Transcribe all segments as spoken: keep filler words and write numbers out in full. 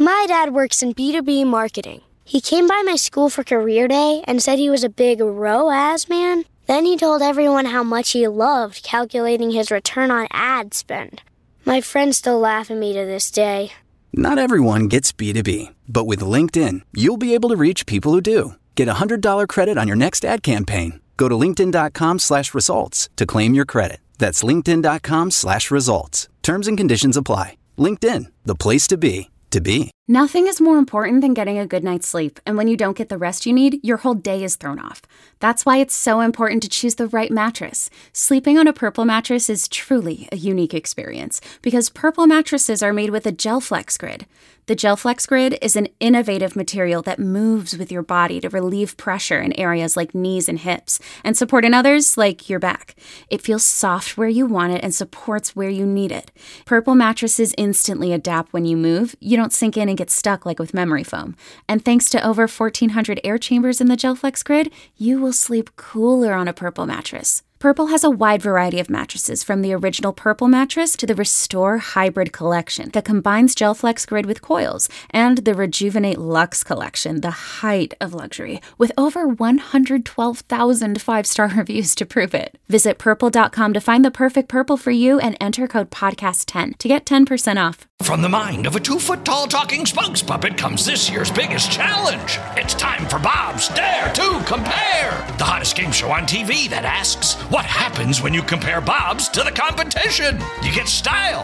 My dad works in B two B marketing. He came by my school for career day and said he was a big R O A S man. Then he told everyone how much he loved calculating his return on ad spend. My friends still laugh at me to this day. Not everyone gets B two B, but with LinkedIn, you'll be able to reach people who do. Get a one hundred dollars credit on your next ad campaign. Go to linkedin.com slash results to claim your credit. That's linkedin.com slash results. Terms and conditions apply. LinkedIn, the place to be, to be. Nothing is more important than getting a good night's sleep, and when you don't get the rest you need, your whole day is thrown off. That's why it's so important to choose the right mattress. Sleeping on a Purple mattress is truly a unique experience, because Purple mattresses are made with a GelFlex Grid. The GelFlex Grid is an innovative material that moves with your body to relieve pressure in areas like knees and hips, and support in others like your back. It feels soft where you want it and supports where you need it. Purple mattresses instantly adapt when you move. You don't sink in and get stuck like with memory foam. And thanks to over fourteen hundred air chambers in the GelFlex Grid, you will sleep cooler on a Purple mattress. Purple has a wide variety of mattresses, from the original Purple mattress to the Restore Hybrid collection that combines GelFlex Grid with coils, and the Rejuvenate Luxe collection, the height of luxury, with over one hundred twelve thousand five-star reviews to prove it. Visit purple dot com to find the perfect Purple for you and enter code podcast ten to get ten percent off. From the mind of a two-foot-tall talking spokes puppet comes this year's biggest challenge. It's time for Bob's Dare to Compare, the hottest game show on T V that asks, what happens when you compare Bob's to the competition? You get style.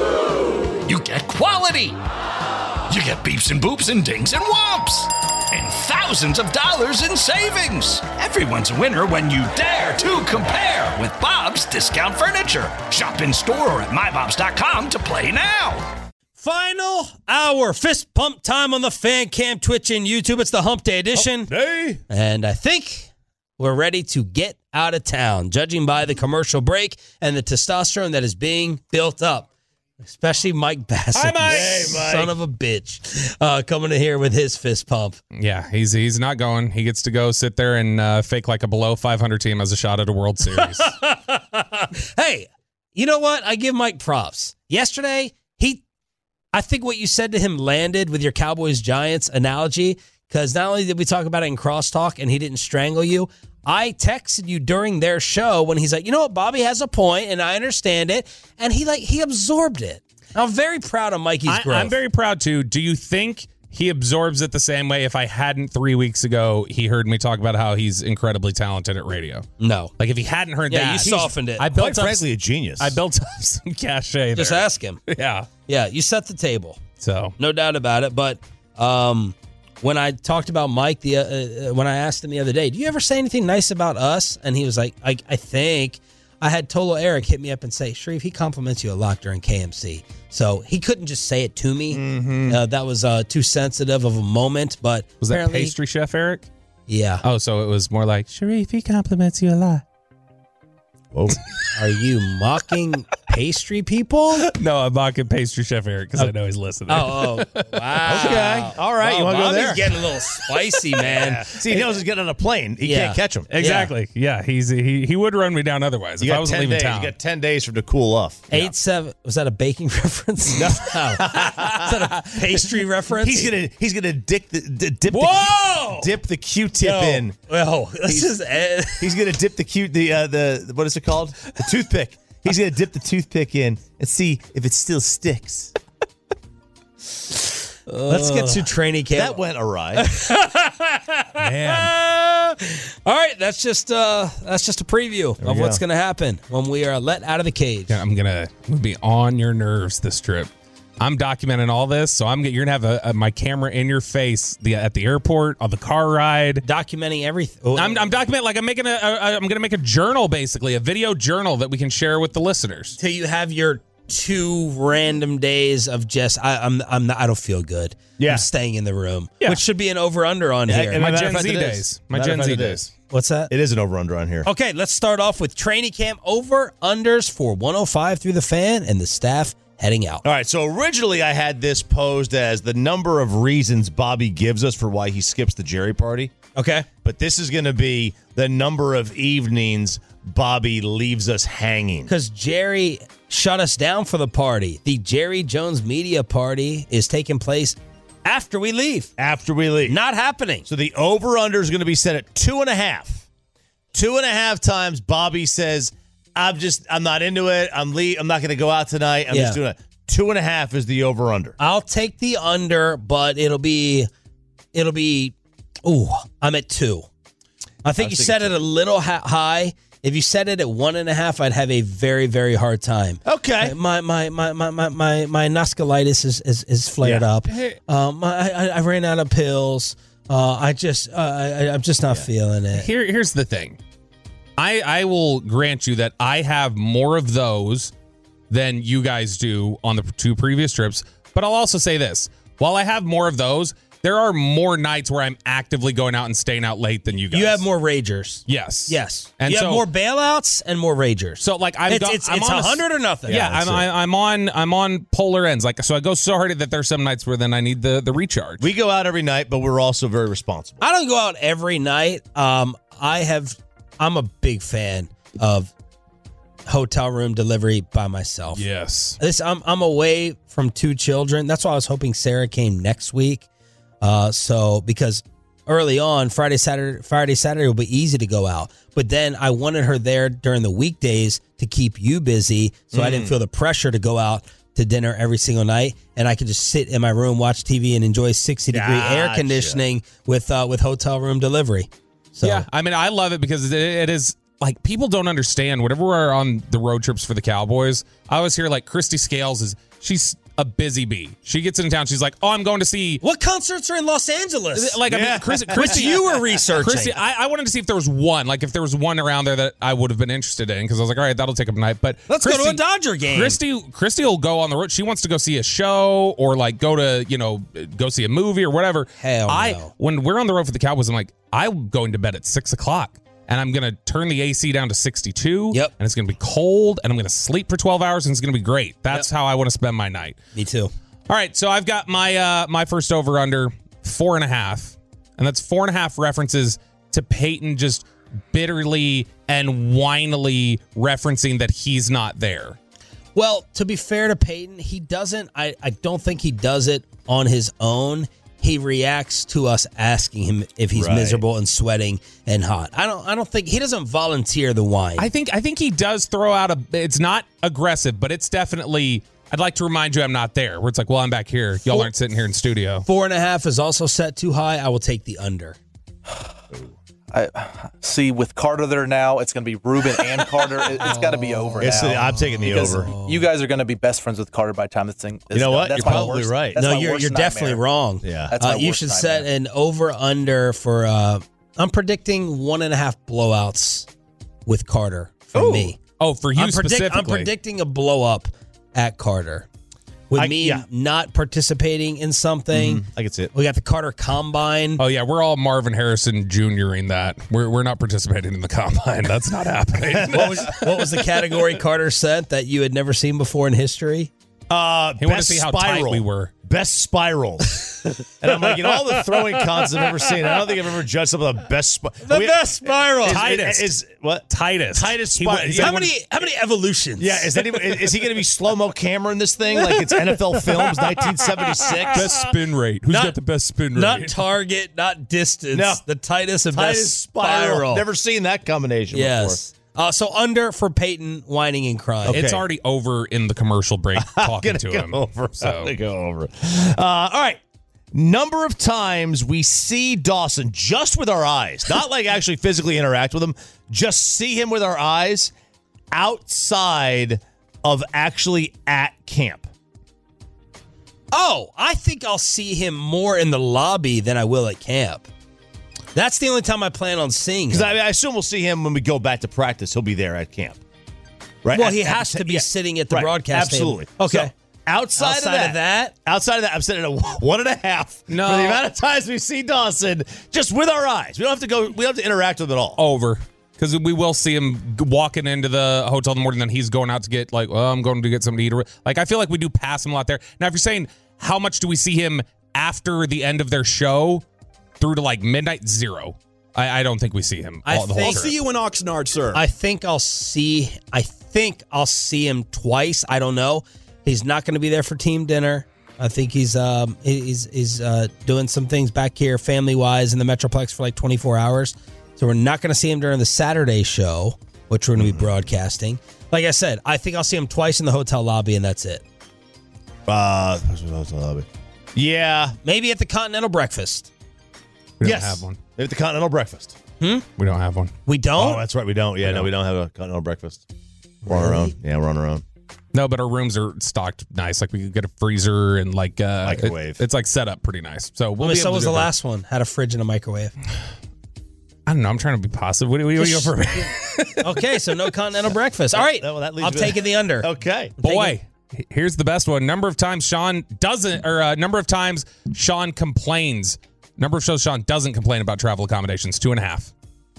You get quality. You get beeps and boops and dings and whomps. And thousands of dollars in savings. Everyone's a winner when you dare to compare with Bob's Discount Furniture. Shop in store or at my bobs dot com to play now. Final hour. Fist pump time on the Fan Cam, Twitch, and YouTube. It's the Hump Day edition. Hump Day. And I think we're ready to get out of town, judging by the commercial break and the testosterone that is being built up. Especially Mike Bassett. Hi, Mike. Hey, Mike. Son of a bitch. Uh, coming in here with his fist pump. Yeah, he's he's not going. He gets to go sit there and uh, fake like a below five hundred team as a shot at a World Series. Hey, you know what? I give Mike props. Yesterday, he, I think what you said to him landed with your Cowboys-Giants analogy, because not only did we talk about it in crosstalk and he didn't strangle you, I texted you during their show when he's like, you know what, Bobby has a point and I understand it. And he like he absorbed it. I'm very proud of Mikey's I, growth. I'm very proud too. Do you think he absorbs it the same way if I hadn't three weeks ago, he heard me talk about how he's incredibly talented at radio? No. Like if he hadn't heard yeah, that. you softened it. I built Quite up, frankly, a genius. I built up some cachet Just there. ask him. Yeah. Yeah, you set the table. So no doubt about it. But um, when I talked about Mike, the uh, when I asked him the other day, do you ever say anything nice about us? And he was like, I, I think I had Tolo Eric hit me up and say, Sharif, he compliments you a lot during K M C. So he couldn't just say it to me. Mm-hmm. Uh, that was uh, too sensitive of a moment. But was that pastry chef Eric? Yeah. Oh, so it was more like, Sharif, he compliments you a lot. Whoa. Are you mocking pastry people? No, I'm mocking pastry chef Eric because oh. I know he's listening. Oh, oh wow. Okay. All right. Wow, you want to go there? He's getting a little spicy, man. Yeah. See, he knows he's getting on a plane. He yeah. can't catch him. Exactly. Yeah. yeah, he's he he would run me down otherwise you if I wasn't leaving days. town. You got ten days for to cool off. Eight yeah. seven. Was that a baking reference? No. Is that a pastry reference? He's gonna he's gonna dip the dip Whoa! the dip the Q-tip Yo, in. Well, let's he's, just. Uh, he's gonna dip the Q the uh, the what is it called? The toothpick. He's going to dip the toothpick in and see if it still sticks. Let's get to training camp. That went awry. Man. All right, that's just uh, that's just a preview of what's going to happen when we are let out of the cage. Yeah, I'm going to be on your nerves this trip. I'm documenting all this, so I'm you're gonna have a, a, my camera in your face the, at the airport, on the car ride, documenting everything. Oh. I'm, I'm documenting like I'm making a, a I'm gonna make a journal, basically a video journal that we can share with the listeners. Till you have your two random days of just I, I'm I'm not, I don't feel good. Yeah, I'm staying in the room, yeah. which should be an over under on yeah, here. My Gen Z days, my Gen Z days. What's that? It is an over under on here. Okay, let's start off with training camp over unders for one oh five through the Fan and the staff heading out. All right, so originally I had this posed as the number of reasons Bobby gives us for why he skips the Jerry party. Okay. But this is going to be the number of evenings Bobby leaves us hanging. Because Jerry shut us down for the party. The Jerry Jones Media Party is taking place After we leave. After we leave. Not happening. So the over-under is going to be set at two and a half. Two and a half times Bobby says, I'm just, I'm not into it. I'm leave. I'm not going to go out tonight. I'm Yeah. just doing it. Two and a half is the over-under. I'll take the under, but it'll be, it'll be, ooh, I'm at two. I think I was you set it a little ha- high. If you set it at one and a half, I'd have a very, very hard time. Okay. My my my my my my, my nascolitis is, is, is flared Yeah. up. Um, I, I I ran out of pills. Uh, I just uh, I, I'm just not yeah. feeling it. Here here's the thing. I I will grant you that I have more of those than you guys do on the two previous trips. But I'll also say this: while I have more of those, there are more nights where I'm actively going out and staying out late than you guys. You have more ragers. Yes. Yes. And you so, have more bailouts and more ragers. So like I've it's got, it's, I'm it's on one hundred or nothing. Yeah, yeah I'm I, I'm on I'm on polar ends. Like so I go so hard that there's some nights where then I need the the recharge. We go out every night, but we're also very responsible. I don't go out every night. Um I have I'm a big fan of hotel room delivery by myself. Yes. This I'm I'm away from two children. That's why I was hoping Sarah came next week. Uh, so because early on Friday, Saturday, Friday, Saturday will be easy to go out, but then I wanted her there during the weekdays to keep you busy, so mm. I didn't feel the pressure to go out to dinner every single night, and I could just sit in my room, watch T V, and enjoy sixty degree gotcha. air conditioning with uh, with hotel room delivery. So yeah, I mean I love it because it, it is. Like, people don't understand. Whenever we're on the road trips for the Cowboys, I always hear, like, Christy Scales is, she's a busy bee. She gets in town. She's like, oh, I'm going to see. What concerts are in Los Angeles? Like, yeah. I mean, Chris, Christy. you were researching. Christy, I, I wanted to see if there was one. Like, if there was one around there that I would have been interested in. Because I was like, all right, that'll take up a night. But let's Christy, go to a Dodger game. Christy, Christy will go on the road. She wants to go see a show or, like, go to, you know, go see a movie or whatever. Hell I, no. When we're on the road for the Cowboys, I'm like, I'm going to bed at six o'clock. And I'm going to turn the A C down to sixty-two. Yep. And it's going to be cold. And I'm going to sleep for twelve hours. And it's going to be great. That's yep. how I want to spend my night. Me too. All right. So I've got my uh, my first over under four and a half. And that's four and a half references to Peyton just bitterly and whinily referencing that he's not there. Well, to be fair to Peyton, he doesn't. I, I don't think he does it on his own. He reacts to us asking him if he's right. miserable and sweating and hot. I don't I don't think he doesn't volunteer the wine. I think I think he does throw out a it's not aggressive, but it's definitely I'd like to remind you I'm not there. Where it's like, well, I'm back here. Y'all Four, aren't sitting here in studio. Four and a half is also set too high. I will take the under. I see with Carter there now, it's going to be Ruben and Carter. It, it's got to be over it's now. The, I'm taking the over. You guys are going to be best friends with Carter by the time this thing is You know what? That's you're probably worst, right. No, you're you're definitely nightmare. wrong. Yeah. That's uh, you should nightmare. set an over under for. Uh, I'm predicting one and a half blowouts with Carter for Ooh. me. Oh, for you I'm predict- specifically. I'm predicting a blow up at Carter. With I, me yeah. not participating in something. Mm-hmm. I can see it. We got the Carter Combine. Oh, yeah. We're all Marvin Harrison Junioring that. We're we're not participating in the Combine. That's not happening. what, was, what was the category Carter sent that you had never seen before in history? Uh, he wanted to see how spiral. tight we were. Best spirals. And I'm like, in all the throwing cons I've ever seen, I don't think I've ever judged some of the best spi- The we, best spiral. Is, Titus. Is, is what? Titus. Titus He spiral. went- Yeah, How many how many evolutions? Yeah, is, anybody, is he going to be slow-mo camera in this thing like it's N F L Films nineteen seventy-six? Best spin rate. Who's Not- got the best spin rate? Not target, not distance. No. The Titus and Titus best spiral. Never seen that combination Yes. Uh, so under for Peyton whining and crying. Okay. It's already over in the commercial break talking to go him. Over. So. I'm gonna go over. Uh, all right. Number of times we see Dawson just with our eyes, not like actually physically interact with him, just see him with our eyes outside of actually at camp. Oh, I think I'll see him more in the lobby than I will at camp. That's the only time I plan on seeing him. Because I, I assume we'll see him when we go back to practice. He'll be there at camp. Right? Well, At- he at has the- to be yeah. sitting at the Right. broadcast Absolutely. table. Okay. So, outside, Outside of, that, of that? outside of that, I'm sitting at a one and a half. No. For the amount of times we see Dawson just with our eyes. We don't have to go. We don't have to interact with him at all. Over. Because we will see him g- walking into the hotel in the morning, then he's going out to get, like, well, I'm going to get something to eat. Like, I feel like we do pass him a lot there. Now, if you're saying how much do we see him after the end of their show through to, like, midnight, zero. I, I don't think we see him I all, the whole think- trip. I'll see you in Oxnard, sir. I think I'll see. I think I'll see him twice. I don't know. He's not going to be there for team dinner. I think he's um he's he's uh, doing some things back here family wise in the Metroplex for like twenty-four hours. So we're not going to see him during the Saturday show, which we're going to be broadcasting. Like I said, I think I'll see him twice in the hotel lobby, and that's it. Uh, hotel lobby. Yeah, maybe at the Continental Breakfast. We don't yes. have one. Maybe at the Continental Breakfast. Hmm? We don't have one. We don't? Oh, that's right. We don't. Yeah, We no, don't. we don't have a Continental Breakfast. We're on Really? our own. Yeah, we're on our own. No, but our rooms are stocked nice. Like we could get a freezer and like uh, Microwave. It, it's like set up pretty nice. So we'll Well, be so able was to the do it. last one. Had a fridge and a microwave. I don't know. I'm trying to be positive. What do we go for? Okay, so no Continental Breakfast. All right, Well, that leaves I'm me- taking the under. Okay. Boy, here's the best one. Number of times Sean doesn't, or uh, number of times Sean complains. Number of shows Sean doesn't complain about travel accommodations. Two and a half.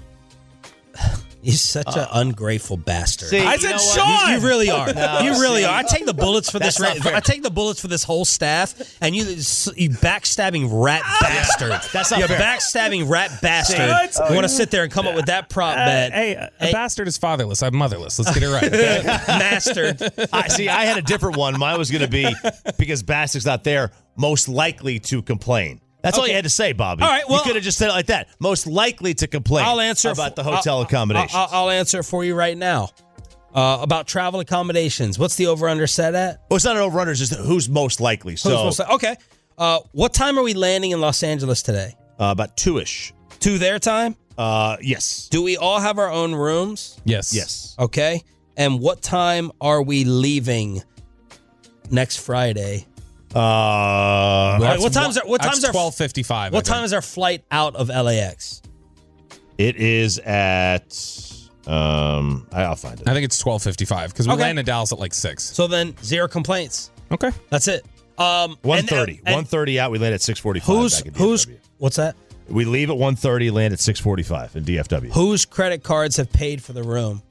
You're such an ungrateful bastard. See, I you said know what? Sean! You, you really are. No, you really see, are. I take the bullets for this. that's not Ra- fair. I take the bullets for this whole staff, and you, you backstabbing rat bastard. That's not you fair. backstabbing rat bastard. What? You want to sit there and come up with that prop Uh, bet? hey, a Hey. bastard is fatherless. I'm motherless. Let's get it right. Mastered. I see. I had a different one. Mine was going to be because Bastard's not there, most likely to complain. That's all Okay. you had to say, Bobby. All right, well- you could have just said it like that. Most likely to complain. I'll answer about for- the hotel I'll- accommodations. I'll, I'll answer for you right now. Uh, about travel accommodations. What's the over under set at? well, it's not an over/under. It's just who's most likely. So Who's supposed to- okay. Uh, what time are we landing in Los Angeles today? uh, about two-ish. To their time? Uh, yes. Do we all have our own rooms? Yes. Yes. Okay. And what time are we leaving next Friday? Uh, All right, what That's time's our, what that's time's our twelve fifty-five. what time is our flight out of L A X? it is at. Um, I- I'll find it. I think it's twelve fifty-five because we Okay. land in Dallas at like six. So then zero complaints. Okay. That's it. Um, one and- thirty. and one thirty out. We land at six forty-five. Who's back at who's D F W. what's that? We leave at one thirty. Land at six forty-five in D F W. Whose credit cards have paid for the room?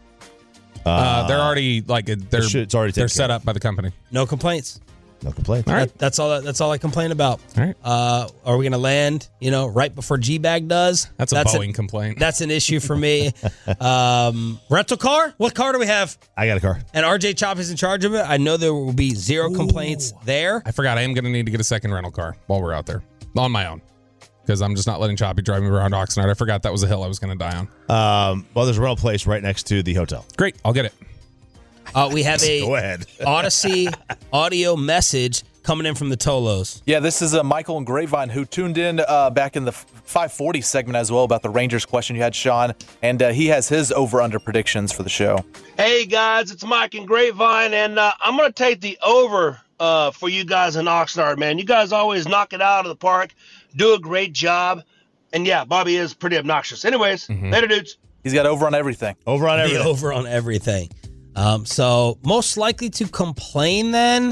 Uh, they're already like they're should- it's already taken they're care set of. up by the company. No complaints. No complaints. All right. That, that's all. That, that's all I complain about. All right. Uh, are we going to land? You know, right before G Bag does? That's a Boeing complaint. That's an issue for me. um, rental car? What car do we have? I got a car. And R J Chop is in charge of it. I know there will be zero complaints there. I forgot I am going to need to get a second rental car while we're out there on my own because I'm just not letting Choppy drive me around Oxnard. I forgot that was a hill I was going to die on. Um, well, there's a rental place right next to the hotel. Great. I'll get it. Uh, we have Go a ahead. Odyssey audio message coming in from the Tolos. Yeah, this is uh, Michael and Grapevine who tuned in uh, back in the five forty segment as well about the Rangers question you had, Sean, and uh, he has his over-under predictions for the show. Hey guys, it's Mike and Grapevine, and uh, I'm going to take the over uh, for you guys in Oxnard, man. You guys always knock it out of the park, do a great job, and yeah, Bobby is pretty obnoxious. Anyways, later, dudes. He's got over on everything. Over on The everything. over on everything. Um, so most likely to complain then,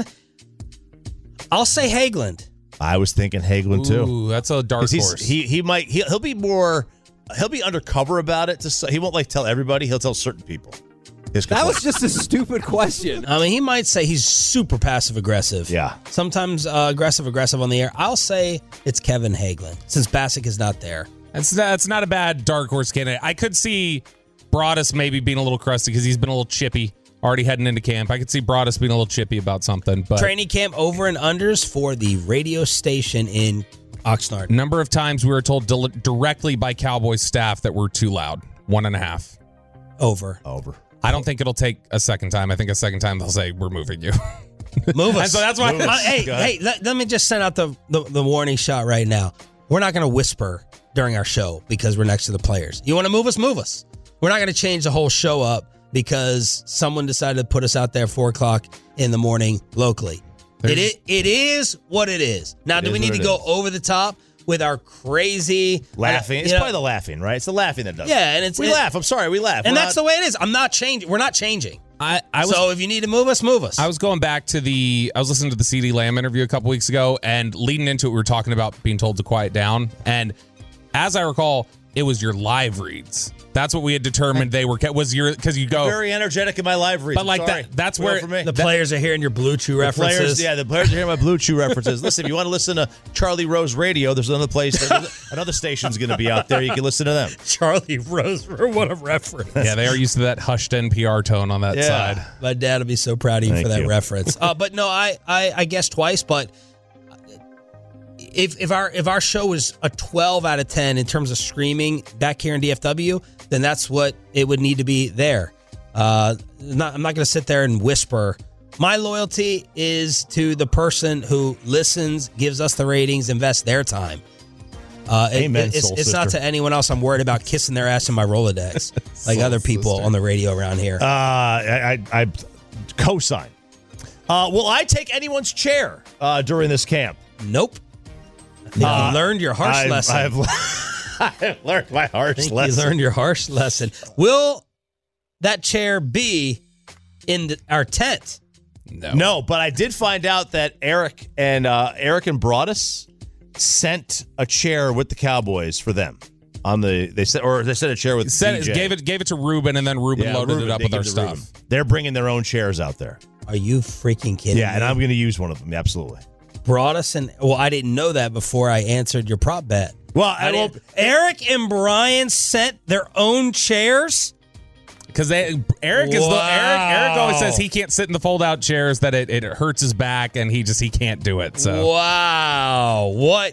I'll say Hageland. I was thinking Hagelin too. Ooh, that's a dark 'Cause he's, horse. he he might he, he'll be more he'll be undercover about it. To s- he won't like tell everybody. He'll tell certain people. His That was complaint. just a stupid question. I mean, he might say he's super passive aggressive. Yeah. Sometimes uh, aggressive aggressive on the air. I'll say it's Kevin Hageland since Bassick is not there. That's that's not a bad dark horse candidate. I could see Broadus maybe being a little crusty because he's been a little chippy already heading into camp. I could see Broadus being a little chippy about something. But Training camp over and unders for the radio station in Oxnard. number of times we were told dil- directly by Cowboys staff that we're too loud. One and a half. Over. over. I don't think it'll take a second time. I think a second time they'll say we're moving you. Move us. And so that's why. Move us. Uh, hey, Go ahead. hey, let, let me just send out the, the, the warning shot right now. We're not going to whisper during our show because we're next to the players. You want to move us? Move us. We're not going to change the whole show up because someone decided to put us out there at four o'clock in the morning locally. It is, it is what it is. Now, It do we is need what to it go is. over the top with our crazy Laughing. you It's know, probably the laughing, right? It's the laughing that does. Yeah, it. and it's we it- laugh. I'm sorry, we laugh. and We're that's not- the way it is. I'm not changing. We're not changing. I, I was so if you need to move us, move us. I was going back to the I was listening to the CeeDee Lamb interview a couple weeks ago, and leading into it, we were talking about being told to quiet down. And as I recall, It was your live reads. That's what we had determined they were. Was your because you go very energetic in my live reads. But like Sorry. that, that's Well where for me. The That- players are hearing your Blue Chew references. Players, yeah, the players are hearing my Blue Chew references. Listen, if you want to listen to Charlie Rose Radio, there's another place, another station's going to be out there. You can listen to them. Charlie Rose, what a reference. yeah, they are used to that hushed N P R tone on that Yeah. side. My dad will be so proud of you Thank for that you. reference. Uh, but no, I, I I guessed twice. But if if our if our show was a twelve out of ten in terms of screaming back here in D F W, then that's what it would need to be there. Uh, not, I'm not going to sit there and whisper. My loyalty is to the person who listens, gives us the ratings, invests their time. Uh, it- Amen, it's, soul it's not sister. to anyone else. I'm worried about kissing their ass in my Rolodex, like Soul other people sister. on the radio around here. Uh, I, I, I co-sign. Uh, will I take anyone's chair uh, during this camp? Nope. I think Uh, you learned your harsh I've, lesson. I've, I've learned my I harsh think lesson. you learned your harsh lesson. Will that chair be in the, our tent? No. No, but I did find out that Eric and uh, Eric and Broadus sent a chair with the Cowboys for them on the they said or they sent a chair with Said D J. it, gave it gave it to Ruben, and then Ruben Yeah, loaded Ruben, it up they with gave our it to stuff. Ruben. They're bringing their own chairs out there. Are you freaking kidding Yeah, me? and I'm going to use one of them. Absolutely. Brought us and well, I didn't know that before I answered your prop bet. Well, I I will. didn't- Eric and Brian sent their own chairs. Because they Eric is the Eric. Eric always Wow. says he can't sit in the fold out chairs, that it, it hurts his back, and he just he can't do it. So Wow, what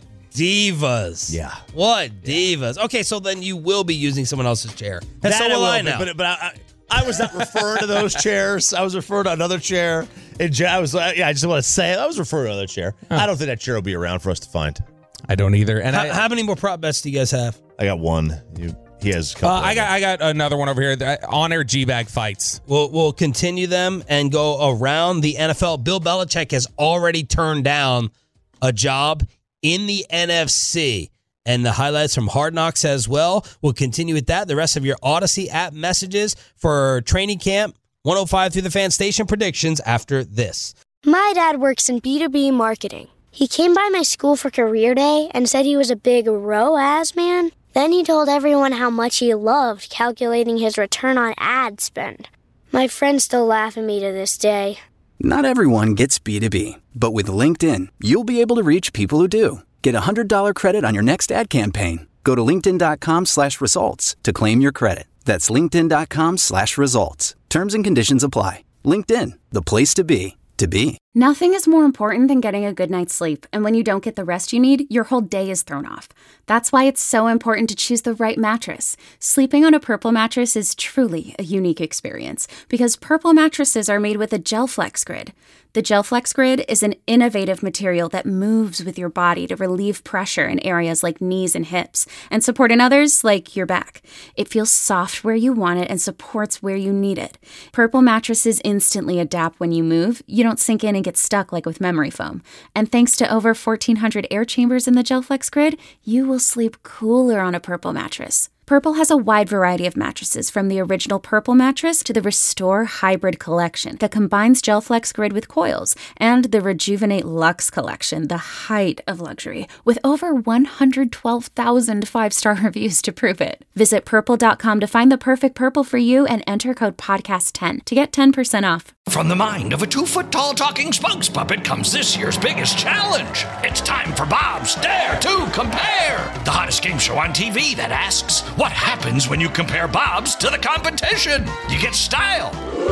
divas! Yeah. what divas. Okay, so then you will be using someone else's chair, and That so will will I be, now. But, but I, I was not referring to those chairs. I was referring to another chair. And I was like, yeah, I just want to say I was referring to another chair. I don't think that chair will be around for us to find. I don't either. And how, I, how many more prop bets do you guys have? I got one. You, he has a couple. uh, I of got them. I got another one over here. The on-air G-bag fights. We'll, we'll continue them and go around the N F L. Bill Belichick has already turned down a job in the N F C. And the highlights from Hard Knocks as well. We'll continue with that. The rest of your Odyssey app messages for training camp, one oh five through the fan station predictions after this. My dad works in B two B marketing. He came by my school for career day and said he was a big R O A S man. Then he told everyone how much he loved calculating his return on ad spend. My friends still laugh at me to this day. Not everyone gets B two B, but with LinkedIn, you'll be able to reach people who do. Get a one hundred dollars credit on your next ad campaign. Go to linkedin.com slash results to claim your credit. That's linkedin.com slash results. Terms and conditions apply. LinkedIn, the place to be, to be. Nothing is more important than getting a good night's sleep, and when you don't get the rest you need, your whole day is thrown off. That's why it's so important to choose the right mattress. Sleeping on a Purple mattress is truly a unique experience because Purple mattresses are made with a GelFlex Grid. The GelFlex Grid is an innovative material that moves with your body to relieve pressure in areas like knees and hips and support in others like your back. It feels soft where you want it and supports where you need it. Purple mattresses instantly adapt when you move. You don't sink in and get stuck like with memory foam. And thanks to over fourteen hundred air chambers in the GelFlex Grid, you will sleep cooler on a Purple mattress. Purple has a wide variety of mattresses, from the original Purple mattress to the Restore Hybrid collection that combines GelFlex Grid with coils, and the Rejuvenate Luxe collection, the height of luxury, with over one hundred twelve thousand five-star reviews to prove it. Visit purple dot com to find the perfect Purple for you and enter code podcast ten to get ten percent off. From the mind of a two-foot-tall talking spokes puppet comes this year's biggest challenge. It's time for Bob's Dare to Compare, the hottest game show on T V that asks, what happens when you compare Bob's to the competition? You get style.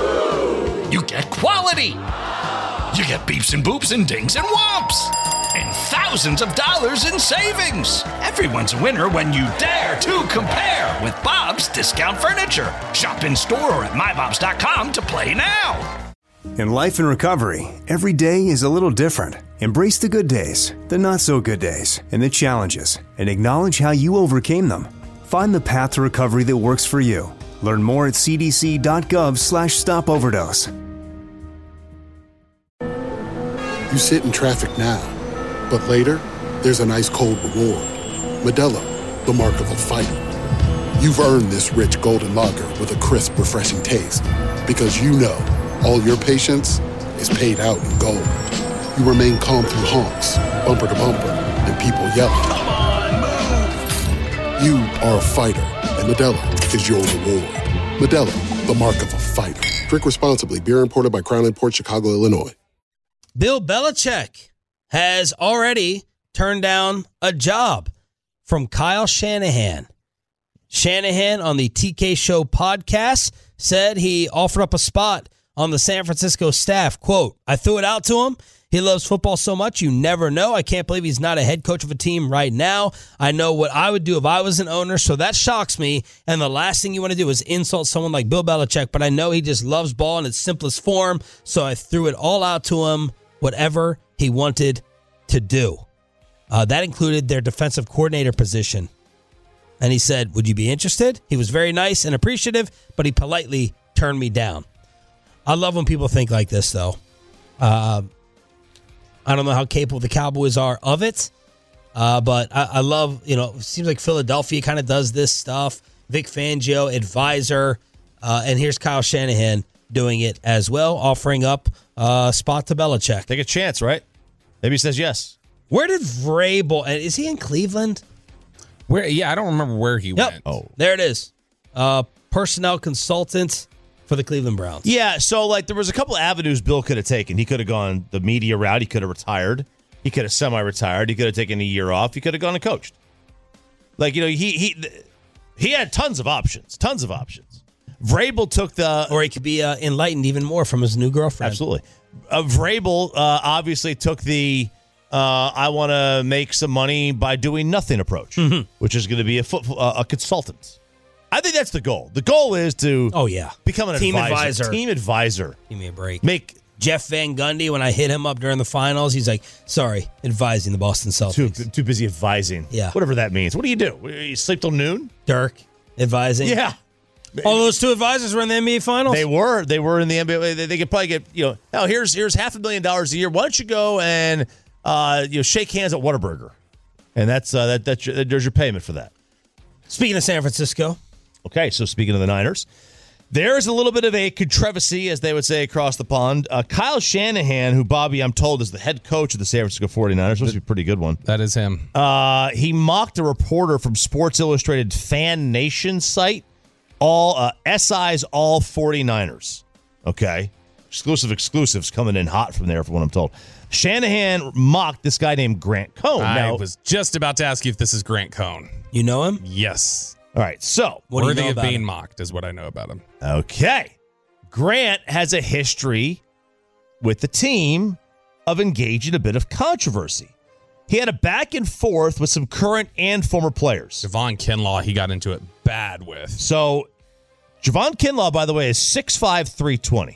You get quality. You get beeps and boops and dings and whomps. And thousands of dollars in savings. Everyone's a winner when you dare to compare with Bob's Discount Furniture. Shop in store or at my bobs dot com to play now. In life and recovery, every day is a little different. Embrace the good days, the not so good days, and the challenges, and acknowledge how you overcame them. Find the path to recovery that works for you. Learn more at c d c dot gov slash stop overdose. You sit in traffic now, but later, there's an ice-cold reward. Modelo, the mark of a fighter. You've earned this rich golden lager with a crisp, refreshing taste. Because you know, all your patience is paid out in gold. You remain calm through honks, bumper to bumper, and people yelling. You are a fighter, and Modelo is your reward. Modelo, the mark of a fighter. Drink responsibly. Beer imported by Crown Imports, Chicago, Illinois. Bill Belichick has already turned down a job from Kyle Shanahan. Shanahan on the T K Show podcast said he offered up a spot on the San Francisco staff. Quote, I threw it out to him. He loves football so much, you never know. I can't believe he's not a head coach of a team right now. I know what I would do if I was an owner, so that shocks me. And the last thing you want to do is insult someone like Bill Belichick, but I know he just loves ball in its simplest form, so I threw it all out to him, whatever he wanted to do. Uh, that included their defensive coordinator position. And he said, would you be interested? He was very nice and appreciative, but he politely turned me down. I love when people think like this, though. Uh, I don't know how capable the Cowboys are of it, uh, but I, I love, you know, it seems like Philadelphia kind of does this stuff. Vic Fangio, advisor, uh, and here's Kyle Shanahan doing it as well, offering up a spot to Belichick. Take a chance, right? Maybe he says yes. Where did Vrabel, and is he in Cleveland? Where? Yeah, I don't remember where he yep. went. Oh, there it is. Uh, personnel consultant for the Cleveland Browns. Yeah, so like there was a couple avenues Bill could have taken. He could have gone the media route. He could have retired. He could have semi-retired. He could have taken a year off. He could have gone and coached. Like, you know, he he he had tons of options. Tons of options. Vrabel took the... Or he could be uh, enlightened even more from his new girlfriend. Absolutely. Uh, Vrabel uh, obviously took the uh, I want to make some money by doing nothing approach, mm-hmm. which is going to be a, foot, uh, a consultant. I think that's the goal. The goal is to oh yeah become an team advisor. advisor. Team advisor. Give me a break. Make Jeff Van Gundy, when I hit him up during the finals, he's like, sorry, advising the Boston Celtics. Too, too busy advising. Yeah. Whatever that means. What do you do? You sleep till noon? Dirk, advising. Yeah. All those two advisors were in the N B A Finals? They were. They were in the N B A. They, they could probably get, you know, oh, here's here's half a million dollars a year. Why don't you go and uh, you know shake hands at Whataburger? And that's uh, that that's your, there's your payment for that. Speaking of San Francisco. Okay, so speaking of the Niners, there's a little bit of a controversy, as they would say, across the pond. Uh, Kyle Shanahan, who, Bobby, I'm told, is the head coach of the San Francisco forty-niners, supposed to be a pretty good one. That is him. Uh, he mocked a reporter from Sports Illustrated Fan Nation site, all uh, S I's All forty-niners. Okay? Exclusive exclusives coming in hot from there, from what I'm told. Shanahan mocked this guy named Grant Cohn. I now, was just about to ask you if this is Grant Cohn. You know him? Yes. All right, so what worthy do you know of being him? mocked is what I know about him. Okay. Grant has a history with the team of engaging a bit of controversy. He had a back and forth with some current and former players. Javon Kinlaw, he got into it bad with. So, Javon Kinlaw, by the way, is six five, three twenty.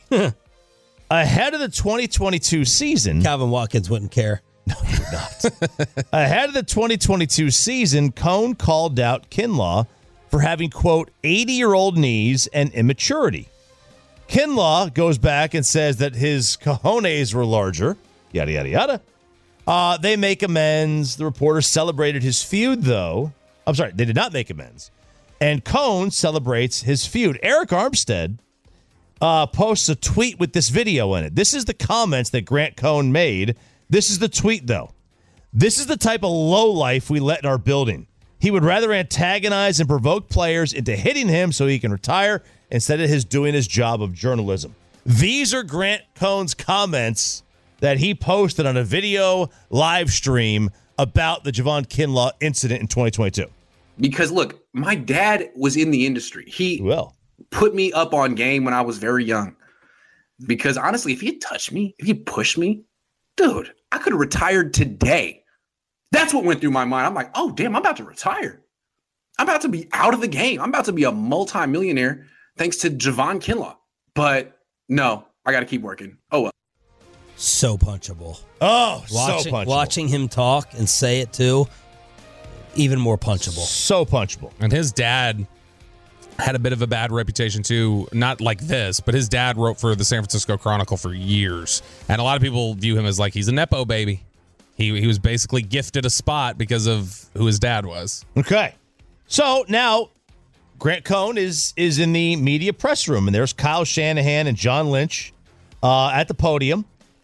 Ahead of the twenty twenty-two season. Calvin Watkins wouldn't care. No, he would not. Ahead of the twenty twenty-two season, Cohn called out Kinlaw for having, quote, eighty-year-old knees and immaturity. Kinlaw goes back and says that his cojones were larger, yada, yada, yada. Uh, they make amends. The reporter celebrated his feud, though. I'm sorry, they did not make amends. And Cohn celebrates his feud. Eric Armstead uh, posts a tweet with this video in it. This is the comments that Grant Cohn made. This is the tweet, though. This is the type of lowlife we let in our building. He would rather antagonize and provoke players into hitting him so he can retire instead of his doing his job of journalism. These are Grant Cohn's comments that he posted on a video live stream about the Javon Kinlaw incident in twenty twenty-two. Because, look, my dad was in the industry. He well. put me up on game when I was very young. Because, honestly, if he had touched me, if he pushed me, dude, I could have retired today. That's what went through my mind. I'm like, oh, damn, I'm about to retire. I'm about to be out of the game. I'm about to be a multimillionaire thanks to Javon Kinlaw. But no, I got to keep working. Oh, well. So punchable. Oh, watching, so punchable. Watching him talk and say it, too, even more punchable. So punchable. And his dad had a bit of a bad reputation, too. Not like this, but his dad wrote for the San Francisco Chronicle for years. And a lot of people view him as like he's a Nepo baby. He he was basically gifted a spot because of who his dad was. Okay. So now Grant Cohn is is in the media press room, and there's Kyle Shanahan and John Lynch uh, at the podium.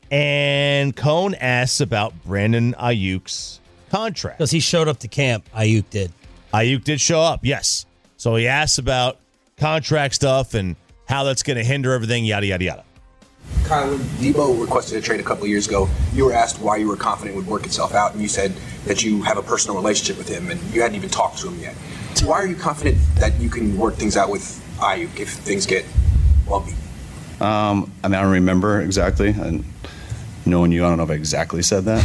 And Cohn asks about Brandon Ayuk's contract. Because he showed up to camp, Ayuk did. Ayuk did show up, yes. So he asked about contract stuff and how that's going to hinder everything, yada, yada, yada. Kyle, when Debo requested a trade a couple of years ago, you were asked why you were confident it would work itself out, and you said that you have a personal relationship with him, and you hadn't even talked to him yet. Why are you confident that you can work things out with Ayuk if things get lumpy? Um, I mean, I don't remember exactly. And knowing you, I don't know if I exactly said that.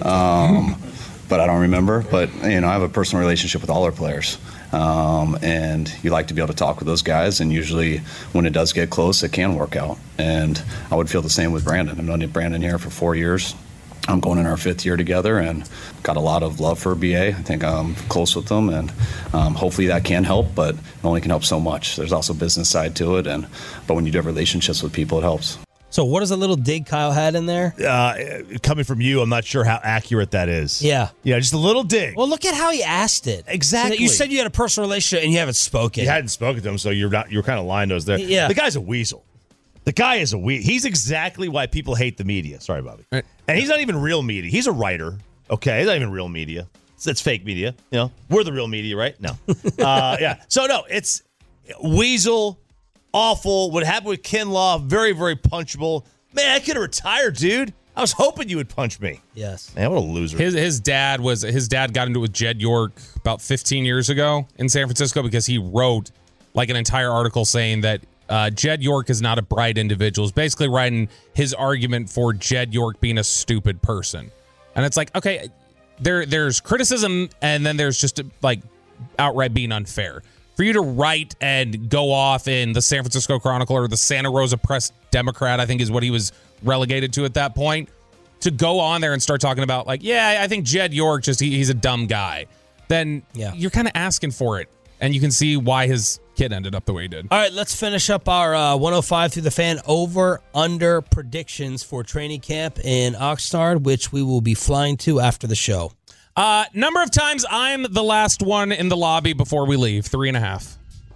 Um, but I don't remember. But, you know, I have a personal relationship with all our players. Um, and you like to be able to talk with those guys. And usually when it does get close, it can work out. And I would feel the same with Brandon. I've known Brandon here for four years. I'm going in our fifth year together and got a lot of love for B A. I think I'm close with them, and um, hopefully that can help, but it only can help so much. There's also a business side to it, and but when you do have relationships with people, it helps. So what is a little dig Kyle had in there? Uh, coming from you, I'm not sure how accurate that is. Yeah. Yeah, just a little dig. Well, look at how he asked it. Exactly. You said you had a personal relationship and you haven't spoken. You hadn't spoken to him, so you're not. You're kind of lying to us there. Yeah. The guy's a weasel. The guy is a weasel. He's exactly why people hate the media. Sorry, Bobby. Right. And he's not even real media. He's a writer. Okay, he's not even real media. It's, it's fake media. You know, we're the real media, right? No. uh, yeah. So no, it's weasel, awful. What happened with Kinlaw? Very, very punchable. Man, I could have retired, dude. I was hoping you would punch me. Yes. Man, what a loser. His his dad was his dad got into it with Jed York about fifteen years ago in San Francisco because he wrote like an entire article saying that uh, Jed York is not a bright individual. He's basically writing his argument for Jed York being a stupid person. And it's like, okay, there there's criticism and then there's just like outright being unfair. For you to write and go off in the San Francisco Chronicle or the Santa Rosa Press Democrat, I think is what he was relegated to at that point, to go on there and start talking about like, yeah, I think Jed York, just he, he's a dumb guy, then yeah. you're kind of asking for it. And you can see why his kid ended up the way he did. All right, let's finish up our uh, one oh five through the fan over under predictions for training camp in Oxnard, which we will be flying to after the show. Uh, number of times I'm the last one in the lobby before we leave. Three and a half.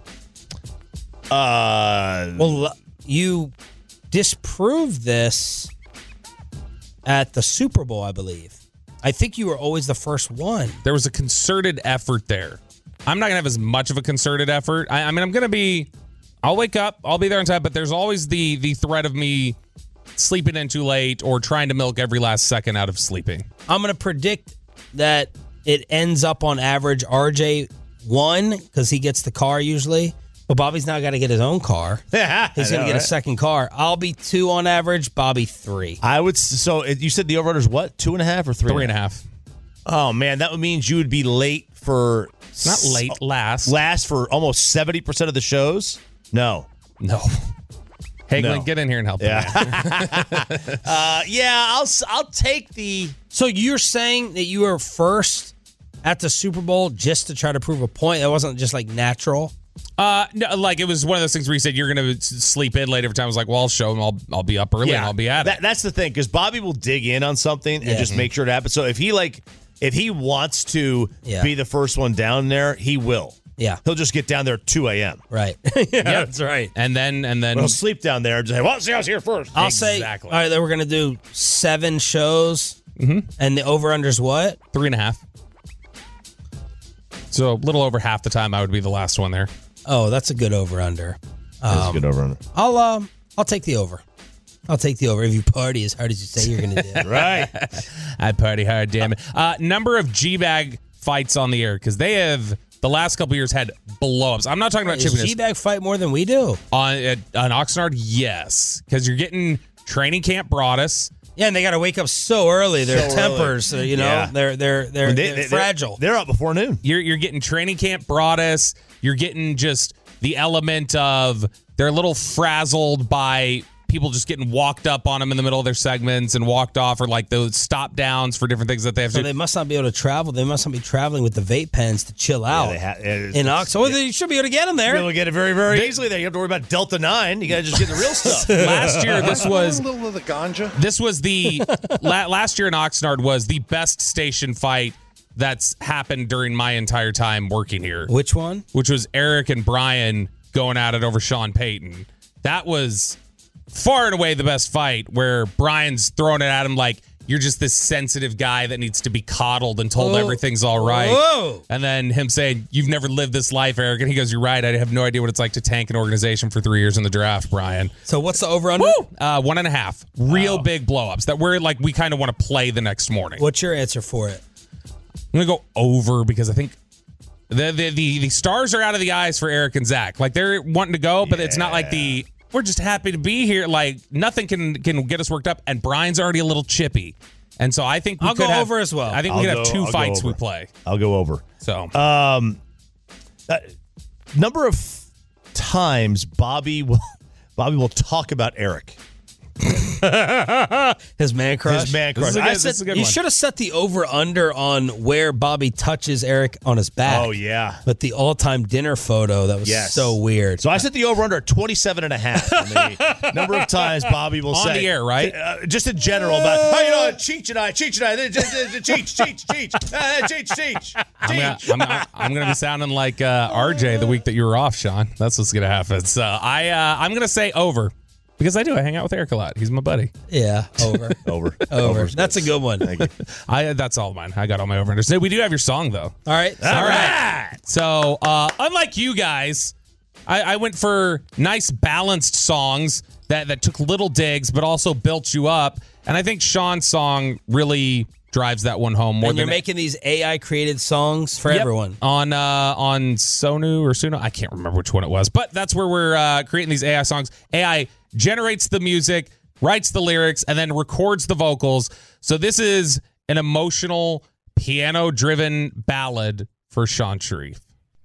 Uh, well, you disproved this at the Super Bowl, I believe. I think you were always the first one. There was a concerted effort there. I'm not going to have as much of a concerted effort. I, I mean, I'm going to be, I'll wake up, I'll be there on time, but there's always the the threat of me sleeping in too late or trying to milk every last second out of sleeping. I'm going to predict that it ends up on average R J one because he gets the car usually. But Bobby's now got to get his own car. Yeah, He's going to get right? a second car. I'll be two on average. Bobby three. I would. So you said the over-under is what? Two and a half or three? Three and a half. Oh, man. That means you would be late for... Not late, last. Last for almost seventy percent of the shows? No. No. Hey, no. Glenn, get in here and help. Yeah. uh, yeah, I'll, I'll take the... So you're saying that you were first at the Super Bowl just to try to prove a point? That wasn't just like natural? Uh, no, like it was one of those things where you said you're going to sleep in late every time. I was like, well, I'll show him. I'll I'll be up early Yeah, and I'll be at that, it. That's the thing, because Bobby will dig in on something and Yeah. just make sure it happens. So if he like, if he wants to Yeah. be the first one down there, he will. Yeah. He'll just get down there at two a.m. Right. yeah, Yep. that's right. And then and then He'll sleep down there and just say, well, see, I was here first. I'll Exactly. say, all right, then we're going to do seven shows. Mhm. And the over-under's what? three and a half. So a little over half the time I would be the last one there. Oh, that's a good over-under. That's Um, a good over. I'll, um, I'll take the over. I'll take the over if you party as hard as you say you're going to do. Right. I party hard, damn it. Uh, number of G-Bag fights on the air, because they have, the last couple years, had blow-ups. I'm not talking about Does chippiness. G-Bag fight more than we do? On, at, on Oxnard, yes. Because you're getting training camp brought us. Yeah, and they got to wake up so early. Their So tempers, uh, you know, Yeah. they're they're they're, They- they're they- fragile. They're up before noon. You're you're getting training camp brought us. You're getting just the element of they're a little frazzled by people just getting walked up on them in the middle of their segments and walked off, or like those stop downs for different things that they have So to they do. must not be able to travel. They must not be traveling with the vape pens to chill out they ha- it's- in Ox. Oh, they should be able to get them there. You're able to get it very, very easily there. You have to worry about Delta nine. You got to just get the real stuff. Last year, this was a little of the ganja. this was the la- last year in Oxnard was the best station fight that's happened during my entire time working here. Which one? Which was Eric and Brian going at it over Sean Payton. That was far and away the best fight, where Brian's throwing it at him like, you're just this sensitive guy that needs to be coddled and told Whoa. everything's all right. Whoa. And then him saying, you've never lived this life, Eric. And he goes, you're right. I have no idea what it's like to tank an organization for three years in the draft, Brian. So what's the over-under? Uh, one and a half. Real big blow-ups that we're like, we kind of want to play the next morning. What's your answer for it? I'm going to go over because I think the, the the the stars are out of the eyes for Eric and Zach. Like, they're wanting to go, but yeah. it's not like the, we're just happy to be here. Like, nothing can can get us worked up. And Brian's already a little chippy. And so I think we I'll could go have, over as well. I think I'll we could go, have two I'll fights we play. I'll go over. So, um, uh, number of times Bobby will Bobby will talk about Eric. His man crush. His man crush. Good, I said you one. should have set the over under on where Bobby touches Eric on his back. Oh, yeah. But the all time dinner photo, that was Yes. so weird. So I set the over under at twenty-seven and a half. On the number of times Bobby will On say. the air, right? Uh, just in general about, oh, you know, Cheech and I, Cheech and I, Cheech, Cheech, Cheech, uh, Cheech, Cheech. I'm gonna, I'm, gonna, I'm gonna be sounding like uh, R J the week that you were off, Sean. That's what's gonna happen. So I, uh, I'm gonna say over because I do. I hang out with Eric a lot. He's my buddy. Yeah, over, over, over. That's a good one. Thank you. I that's all mine. I got all my over unders. We do have your song though. All right, all right. So uh, unlike you guys, I, I went for nice balanced songs that that took little digs but also built you up. And I think Sean's song really drives that one home more and than you're making these A I created songs for Yep. everyone. on uh, on Sonu or Suno. I can't remember which one it was, but that's where we're uh, creating these A I songs. A I generates the music, writes the lyrics, and then records the vocals. So this is an emotional, piano-driven ballad for Sean Sharif.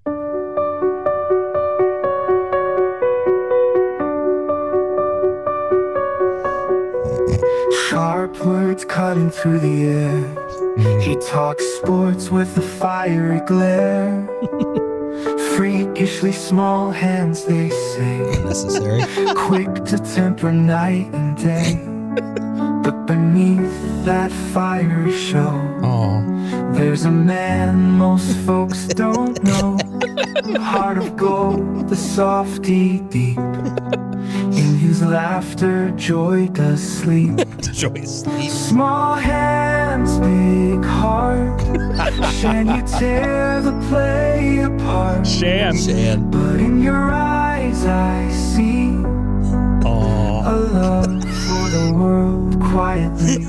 Sharp words cutting through the air. He talks sports with a fiery glare. Freakishly small hands, they say. Necessary. Quick to temper night and day. But beneath that fiery show, oh. there's a man most folks don't know. Heart of gold, the softy deep. In whose laughter joy does sleep. Joy sleep. Small hands, big heart. Shan, you tear the play apart. Shan. Shan. But in your eyes I see Aww. a love for the world quietly.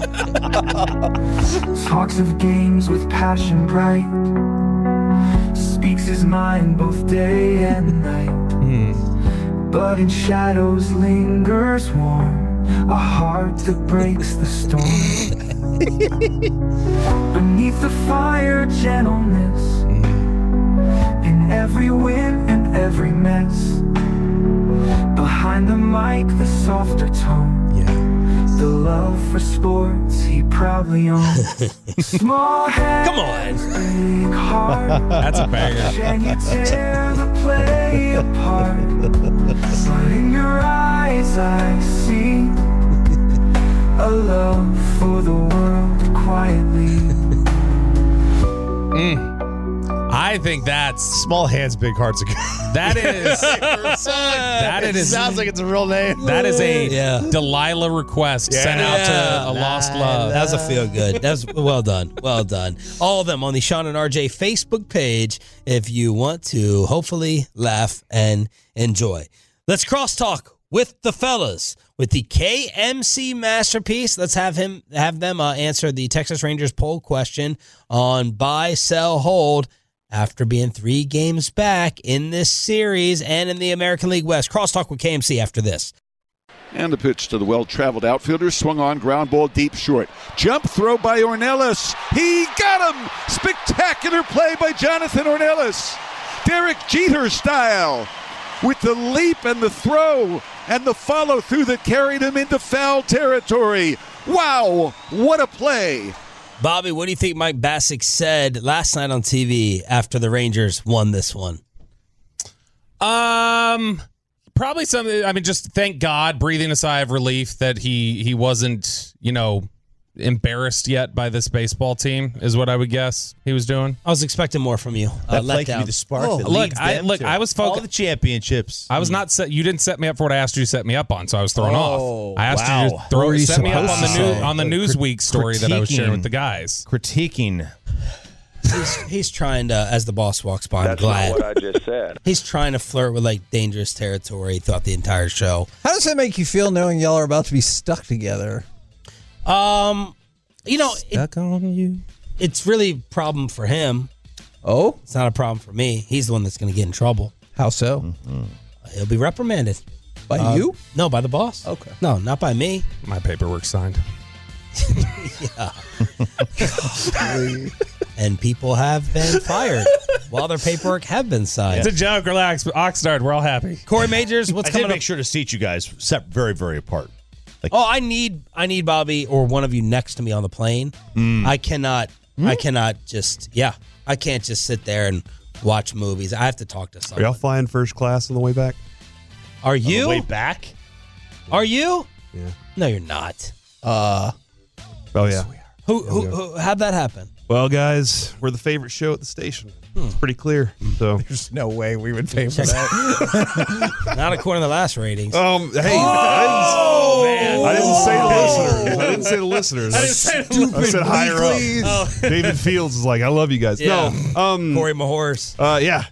Talks of games with passion bright. Speaks his mind both day and night. Hmm. But in shadows lingers warm, a heart that breaks the storm. Beneath the fire, gentleness. In every win and every mess. Behind the mic, the softer tone. Yeah. The love for sports he proudly owns. Small hands, come on, big heart. That's a banger. Can you tear the play apart? But in your eyes I see a love for the world quietly. Mm. I think that's Small hands, big hearts. that is that it is sounds like it's a real name. that is a Yeah. Delilah request Yeah. sent out Yeah. to a lost love. That was a feel good. That was well done. Well done. All of them on the Sean and R J Facebook page if you want to hopefully laugh and enjoy. Let's crosstalk with the fellas with the K M C masterpiece. Let's have him have them uh, answer the Texas Rangers poll question on buy, sell, hold after being three games back in this series and in the American League West. Crosstalk with K M C after this. And the pitch to the well-traveled outfielder, swung on, ground ball deep short. Jump throw by Ornelas. He got him! Spectacular play by Jonathan Ornelas. Derek Jeter style with the leap and the throw and the follow-through that carried him into foul territory. Wow, what a play. Bobby, what do you think Mike Bassick said last night on T V after the Rangers won this one? Um, probably something. I mean, just thank God, breathing a sigh of relief that he he wasn't, you know, embarrassed yet by this baseball team, is what I would guess he was doing. I was expecting more from you. Uh, That let play could be down. the spark Oh, that look, leads I them look. to I was all focused. the championships. I was not set. You didn't set me up for what I asked you to set me up on, so I was thrown Oh, off. I asked wow. you to What throw were you set me up on supposed the to new say? on the Newsweek story that I was sharing with the Critiquing. guys. Critiquing. He's, he's trying to, as the boss walks by, I'm That's glad. not what I just said. He's trying to flirt with like dangerous territory throughout the entire show. How does that make you feel knowing y'all are about to be stuck together? Um, you know, Stuck on you. It's really a problem for him. Oh? It's not a problem for me. He's the one that's going to get in trouble. How so? Mm-hmm. He'll be reprimanded. By Uh, you? No, by the boss. Okay. No, not by me. My paperwork signed. Yeah. And people have been fired while their paperwork have been signed. It's a joke. Relax. Oxnard, we're all happy. Corey Majors, what's I coming did up? make sure to seat you guys set very, very apart. Like, Oh, I need I need Bobby or one of you next to me on the plane. I cannot I cannot just yeah. I can't just sit there and watch movies. I have to talk to Are someone. y'all flying first class on the way back? Are on you? the way back? Are you? Yeah. No, you're not. Uh, Oh, yeah. Who who, who how'd that happen? Well, guys, we're the favorite show at the station. It's pretty clear. So, there's no way we would pay for Check- that. Not according to the last ratings. um, hey, Oh, I, didn't, I didn't say the listeners. I didn't say the listeners. I, didn't say the I said higher weeklies. up. David Fields is like, I love you guys. Yeah. No, um, Corey Mahorse. uh, yeah.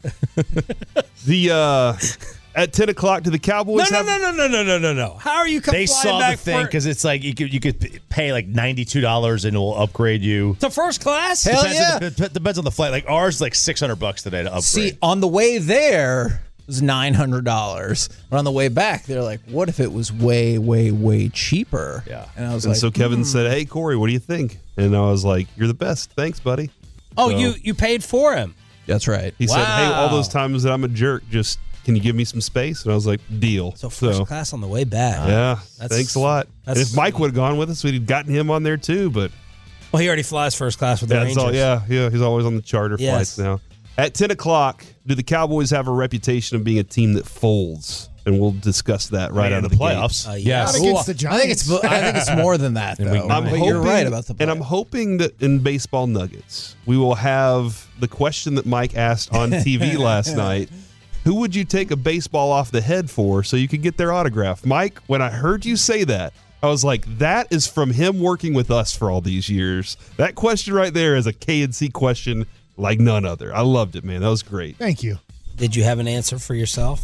the uh, at ten o'clock, do the No, Cowboys no, have? no, no, no, no, no, no, no. How are you They flying saw the back thing for- because it's like you could you could pay like ninety-two dollars and it will upgrade you. to first class? Hell depends yeah. On the, it depends on the flight. Like ours, is like six hundred bucks today to upgrade. See, on the way there it was nine hundred dollars. But on the way back, they're like, what if it was way, way, way cheaper? Yeah. And I was And like, so Kevin hmm. said, "Hey, Corey, what do you think?" And I was like, "You're the best. Thanks, buddy." Oh, So- you you paid for him. That's right. He said, "Hey, all Wow. those times that I'm a jerk, just can you give me some space?" And I was like, "Deal." So first class on the way back. yeah, That's- thanks a lot. And that's- if Mike would have gone with us, we'd have gotten him on there too. But Well, he already flies first class with the that's Rangers. all. Yeah, yeah, he's always on the charter Yes. flights now. At ten o'clock, do the Cowboys have a reputation of being a team that folds? And we'll discuss that right Man, out in of the the, playoffs. gate. Uh, Yes. yes. Ooh, I think it's I think it's more than that And we- though. I'm but you're hoping- right about the And I'm hoping that in baseball nuggets, we will have the question that Mike asked on T V last night. Who would you take a baseball off the head for so you could get their autograph? Mike, when I heard you say that, I was like, that is from him working with us for all these years. That question right there is a K and C question like none other. I loved it, man. That was great. Thank you. Did you have an answer for yourself?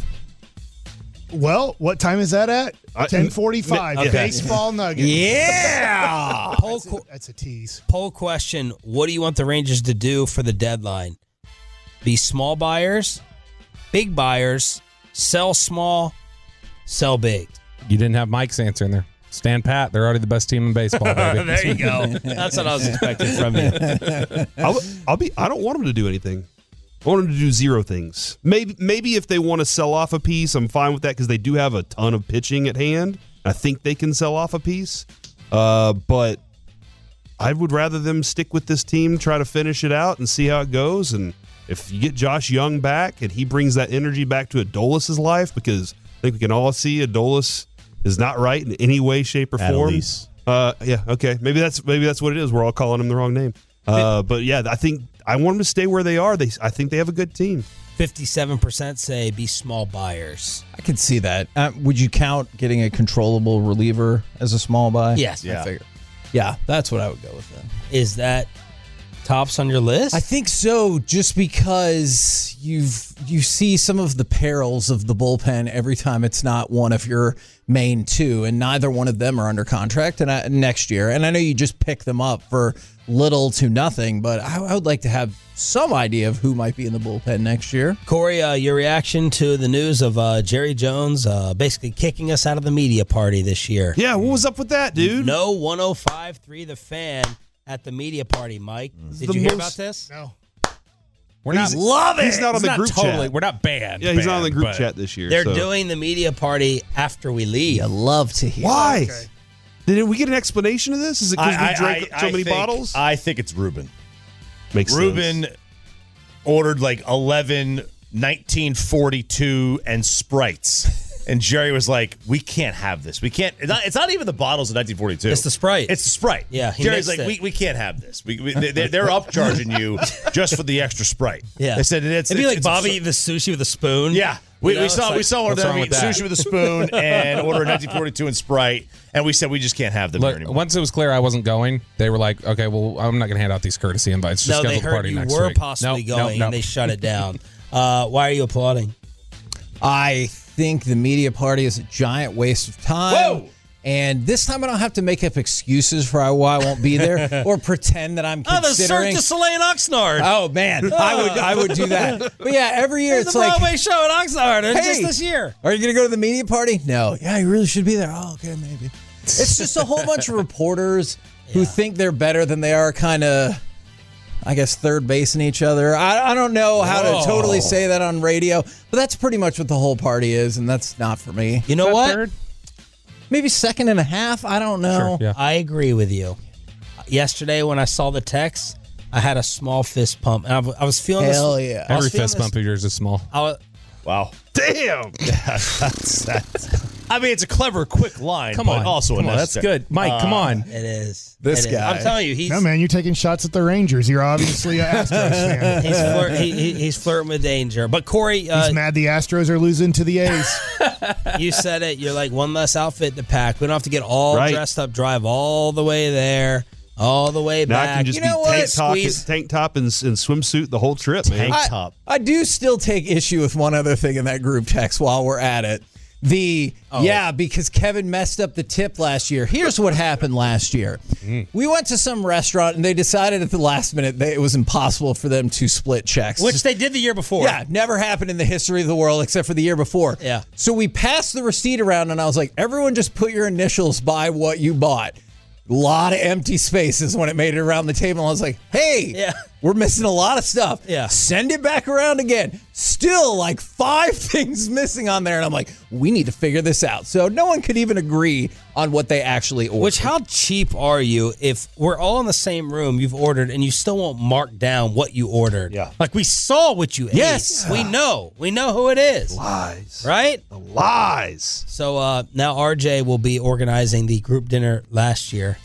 Well, what time is that at? I- ten forty-five. Okay. Baseball Nuggets. Yeah. Poll, That's a, qu- that's a tease. poll question. What do you want the Rangers to do for the deadline? Be small buyers, big buyers, sell small, sell big. You didn't have Mike's answer in there. Stand pat. They're already the best team in baseball, baby. There you go. That's what I was expecting from you. I'll, I'll be. I don't want them to do anything. I want them to do zero things. Maybe, maybe if they want to sell off a piece, I'm fine with that because they do have a ton of pitching at hand. I think they can sell off a piece, uh, but I would rather them stick with this team, try to finish it out, and see how it goes. And if you get Josh Young back and he brings that energy back to Adolis' life, because I think we can all see Adolis is not right in any way, shape, or form. Adolis. Uh, yeah, okay, maybe that's maybe that's what it is. We're all calling him the wrong name. Uh, but yeah, I think I want them to stay where they are. They, I think they have a good team. fifty-seven percent say be small buyers. I could see that. Uh, would you count getting a controllable reliever as a small buy? Yes. I Yeah. figure. Yeah, that's what I would go with then. Is that tops on your list? I think so, just because you've you see some of the perils of the bullpen every time it's not one of your main two, and neither one of them are under contract and I, next year. And I know you just pick them up for little to nothing, but I, I would like to have some idea of who might be in the bullpen next year. Corey, uh, your reaction to the news of uh, Jerry Jones uh, basically kicking us out of the media party this year? Yeah, what was up with that, dude? No one oh five point three The Fan at the media party, Mike. Did The you hear most- about this? No. We're not He's- love it. he's not on It's the group totally, chat. We're not banned. Yeah, he's not on the banned, group but- chat this year. They're so. doing the media party after we leave. I love to hear. Why? Okay. Did we get an explanation of this? Is it because I- we drank I- so I many think- bottles? I think it's Ruben. Makes Ruben sense. ordered like eleven nineteen forty-two and Sprites. And Jerry was like, "We can't have this. We can't. It's not, it's not even the bottles of nineteen forty-two. It's the Sprite. It's the Sprite. Yeah, he Jerry's mixed like, it. we, we can't have this. We, we they, they're upcharging you just for the extra Sprite. Yeah. They said it's It'd be it's, like it's Bobby a, eating the sushi with a spoon. Yeah. We, You know, we it's saw we like- saw one of what's them wrong eat with that? sushi with a spoon and order a nineteen forty-two and Sprite, and we said we just can't have them Look, here anymore. once it was clear I wasn't going, they were like, "Okay, well, I'm not going to hand out these courtesy invites. Just No, they schedule the heard party you next were week." possibly Nope, going, nope, nope. and they shut it down. Uh, why are you applauding? I think the media party is a giant waste of time. Whoa! And this time I don't have to make up excuses for why I won't be there or pretend that I'm Oh, the Cirque considering. du Soleil in Oxnard. Oh man, I would I would do that. But yeah, every year There's it's a like, Broadway show in Oxnard and hey, just this year. are you gonna go to the media party? No. Yeah, you really should be there. Oh, okay, maybe. It's just a whole bunch of reporters who think they're better than they are, kind of. I guess third basing each other. I, I don't know how Whoa. to totally say that on radio, but that's pretty much what the whole party is, and that's not for me. You know what? Third? Maybe second and a half. I don't know. Sure, yeah. I agree with you. Yesterday when I saw the text, I had a small fist pump, and I, w- I was feeling Hell this. yeah. I was Every feeling fist this- bump of yours is small. I was, Wow. Damn. that's, that's, I mean, it's a clever, quick line, Come but on, also come on, that's unnecessary. good, Mike. come Uh, on. it is. This It is. guy. I'm telling you, he's No, man, you're taking shots at the Rangers. You're obviously an Astros fan. he's, flirt, he, he, he's flirting with danger. But Corey, uh, He's mad the Astros are losing to the A's. you said it. You're like one less outfit to pack. We don't have to get all Right. dressed up, drive all the way there, all the way Now back. I can just you know be tank what? top, Squeeze. tank top and, and swimsuit the whole trip, man. Tank I, top. I do still take issue with one other thing in that group text while we're at it. The Oh. yeah, because Kevin messed up the tip last year. Here's what happened last year. We went to some restaurant and they decided at the last minute that it was impossible for them to split checks. Which they did the year before. Yeah, never happened in the history of the world except for the year before. Yeah. So we passed the receipt around and I was like, everyone just put your initials by what you bought. A lot of empty spaces when it made it around the table. I was like, hey, Yeah. we're missing a lot of stuff. Yeah. Send it back around again. Still like five things missing on there. And I'm like, we need to figure this out. So no one could even agree on what they actually ordered. Which, how cheap are you if we're all in the same room, you've ordered, and you still won't mark down what you ordered? Yeah. Like, we saw what you ate. Yes. We know. We know who it is. Lies. Right? The lies. So uh, now R J will be organizing the group dinner last year.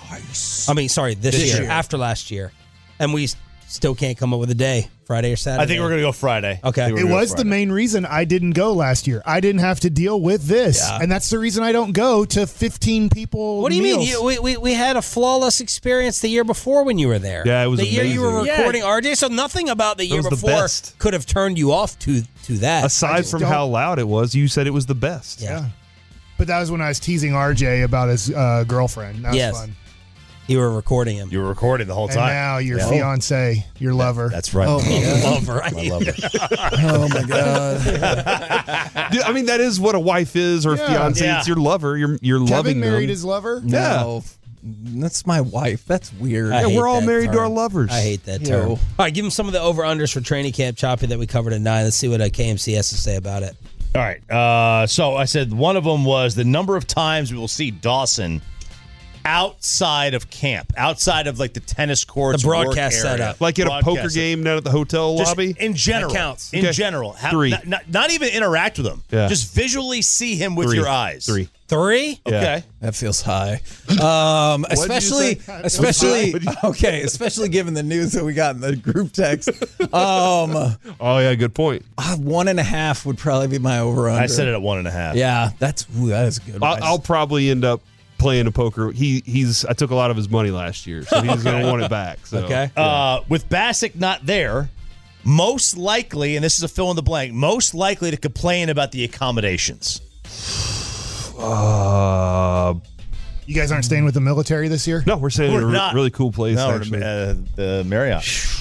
I mean, sorry, this, This year, year. after last year. And we s- still can't come up with a day, Friday or Saturday. I think we're going to go Friday. Okay. I think we're It gonna go was the Friday. main reason I didn't go last year. I didn't have to deal with this. Yeah. And that's the reason I don't go to fifteen people. What do you mean? meals. You, we, we, we had a flawless experience the year before when you were there. Yeah, it was the year you were amazing. recording R J. So nothing about the year was the before best. could have turned you off to to that. Aside just from don't- how loud it was, you said it was the best. Yeah. Yeah. But that was when I was teasing R J about his uh, girlfriend. That was Yes. fun. You were recording him. You were recording the whole And time. now your Yeah. fiance, your lover. That's right. Oh, my God. Lover. I love it. Oh, my God. Dude, I mean, that is what a wife is or a Yeah. fiance. Yeah. It's your lover. You're you're Kevin loving married them. his lover? No. That's my wife. That's weird. I Yeah, hate we're all that married to term. our lovers. I hate that Yo. term. All right, give him some of the over-unders for training camp, Choppy, that we covered at nine. Let's see what uh, K M C has to say about it. All right. Uh, so I said one of them was the number of times we will see Dawson outside of camp, outside of like the tennis courts, The broadcast work area. setup. Like at a Broadcast poker setup. game down at the hotel Just lobby. in general. That counts. In Okay. general. Have- Three. Not, not, not even interact with him. Yeah. Just visually see him with Three. your eyes. Three. Three? Yeah. Okay. That feels high. Um, did you especially, say? especially, What'd you- okay, especially given the news that we got in the group text. Um, Oh yeah, good point. uh, one and a half would probably be my over under. I said it at one and a half. Yeah, that's ooh, that is good. I'll, I'll probably end up playing a poker. He he's I took a lot of his money last year, so he's gonna want it back. So. Okay. Uh, with Bassick not there, most likely, and this is a fill in the blank, most likely to complain about the accommodations. Uh, You guys aren't staying with the military this year? no, we're saying We're a re- not. really cool place. No, actually. uh, the Marriott.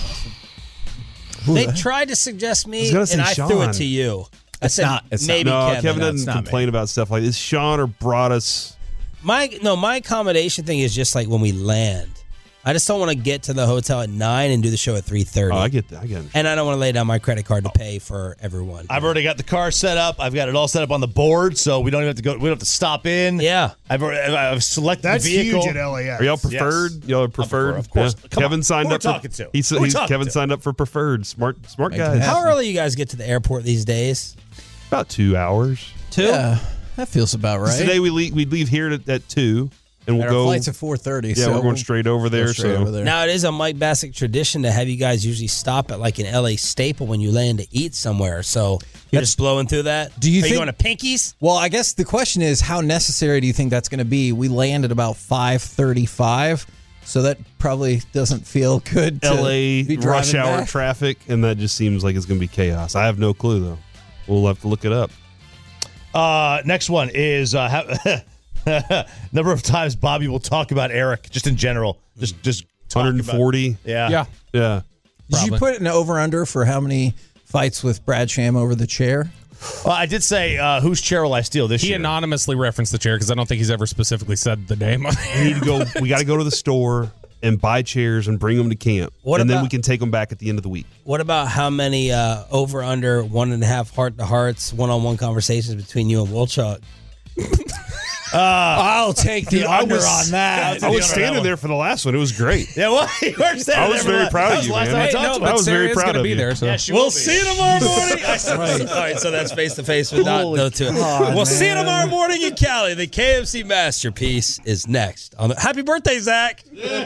They tried to suggest me, I was gonna say and I threw Sean. it to you. I It's said not- it's not. maybe no, Kevin. Kevin No, it's doesn't not me. complain about stuff like this. Sean or brought us. My no, my accommodation thing is just like when we land. I just don't want to get to the hotel at nine and do the show at three thirty. Oh, I get that. I get it. And I don't want to lay down my credit card to pay for everyone. I've already got the car set up. I've got it all set up on the board, so we don't even have to go. We don't have to stop in. Yeah, I've already, I've selected That's the vehicle. huge at L A X. Are y'all preferred? Y'all are preferred? of course. Yeah. Come Kevin on. signed Who we're up for. talking to? He's, Who we're he's talking Kevin to? signed up for preferred. Smart, smart Make it guys. happen. how early you guys get to the airport these days? About two hours. Two? Yeah, that feels about right. Today we leave, we'd leave here at, at two, and we'll And our go. flight's at four thirty. Yeah, so we're going we'll straight over go there. straight so over there. Now, it is a Mike Bassick tradition to have you guys usually stop at like an L A Staple when you land to eat somewhere. So you're just blowing through that? Do you Are think, you going to Pinkies? Well, I guess the question is, how necessary do you think that's going to be? We land at about five thirty-five, so that probably doesn't feel good to L A be rush driving hour back. traffic, and that just seems like it's going to be chaos. I have no clue though. We'll have to look it up. Uh, next one is uh, how, number of times Bobby will talk about Eric, just in general. Just, just talk one hundred forty. About, yeah, Yeah. yeah. Did you put an over-under for how many fights with Brad Sham over the chair? Well, I did say, uh, whose chair will I steal this He year? anonymously referenced the chair because I don't think he's ever specifically said the name. We need to go. We got to go to the store and buy chairs and bring them to camp, What and then about- we can take them back at the end of the week. What about how many uh, over under one and a half heart to hearts, one on one conversations between you and Wolchuk? Uh, I'll take the I under was- on that. I was standing there for the last one. It was great. Yeah, well, you were standing I was there for very the- proud that of was you, the last man. time I Hey, talked no, to but him. I was very Sarah's proud gonna of be you. there, so. Yeah, she We'll will be. see you tomorrow morning. I said, Right. All right, so that's face to face with not Holy no two. God, We'll see you man. tomorrow morning in Cali. The K M C masterpiece is next. On the, happy birthday, Zach.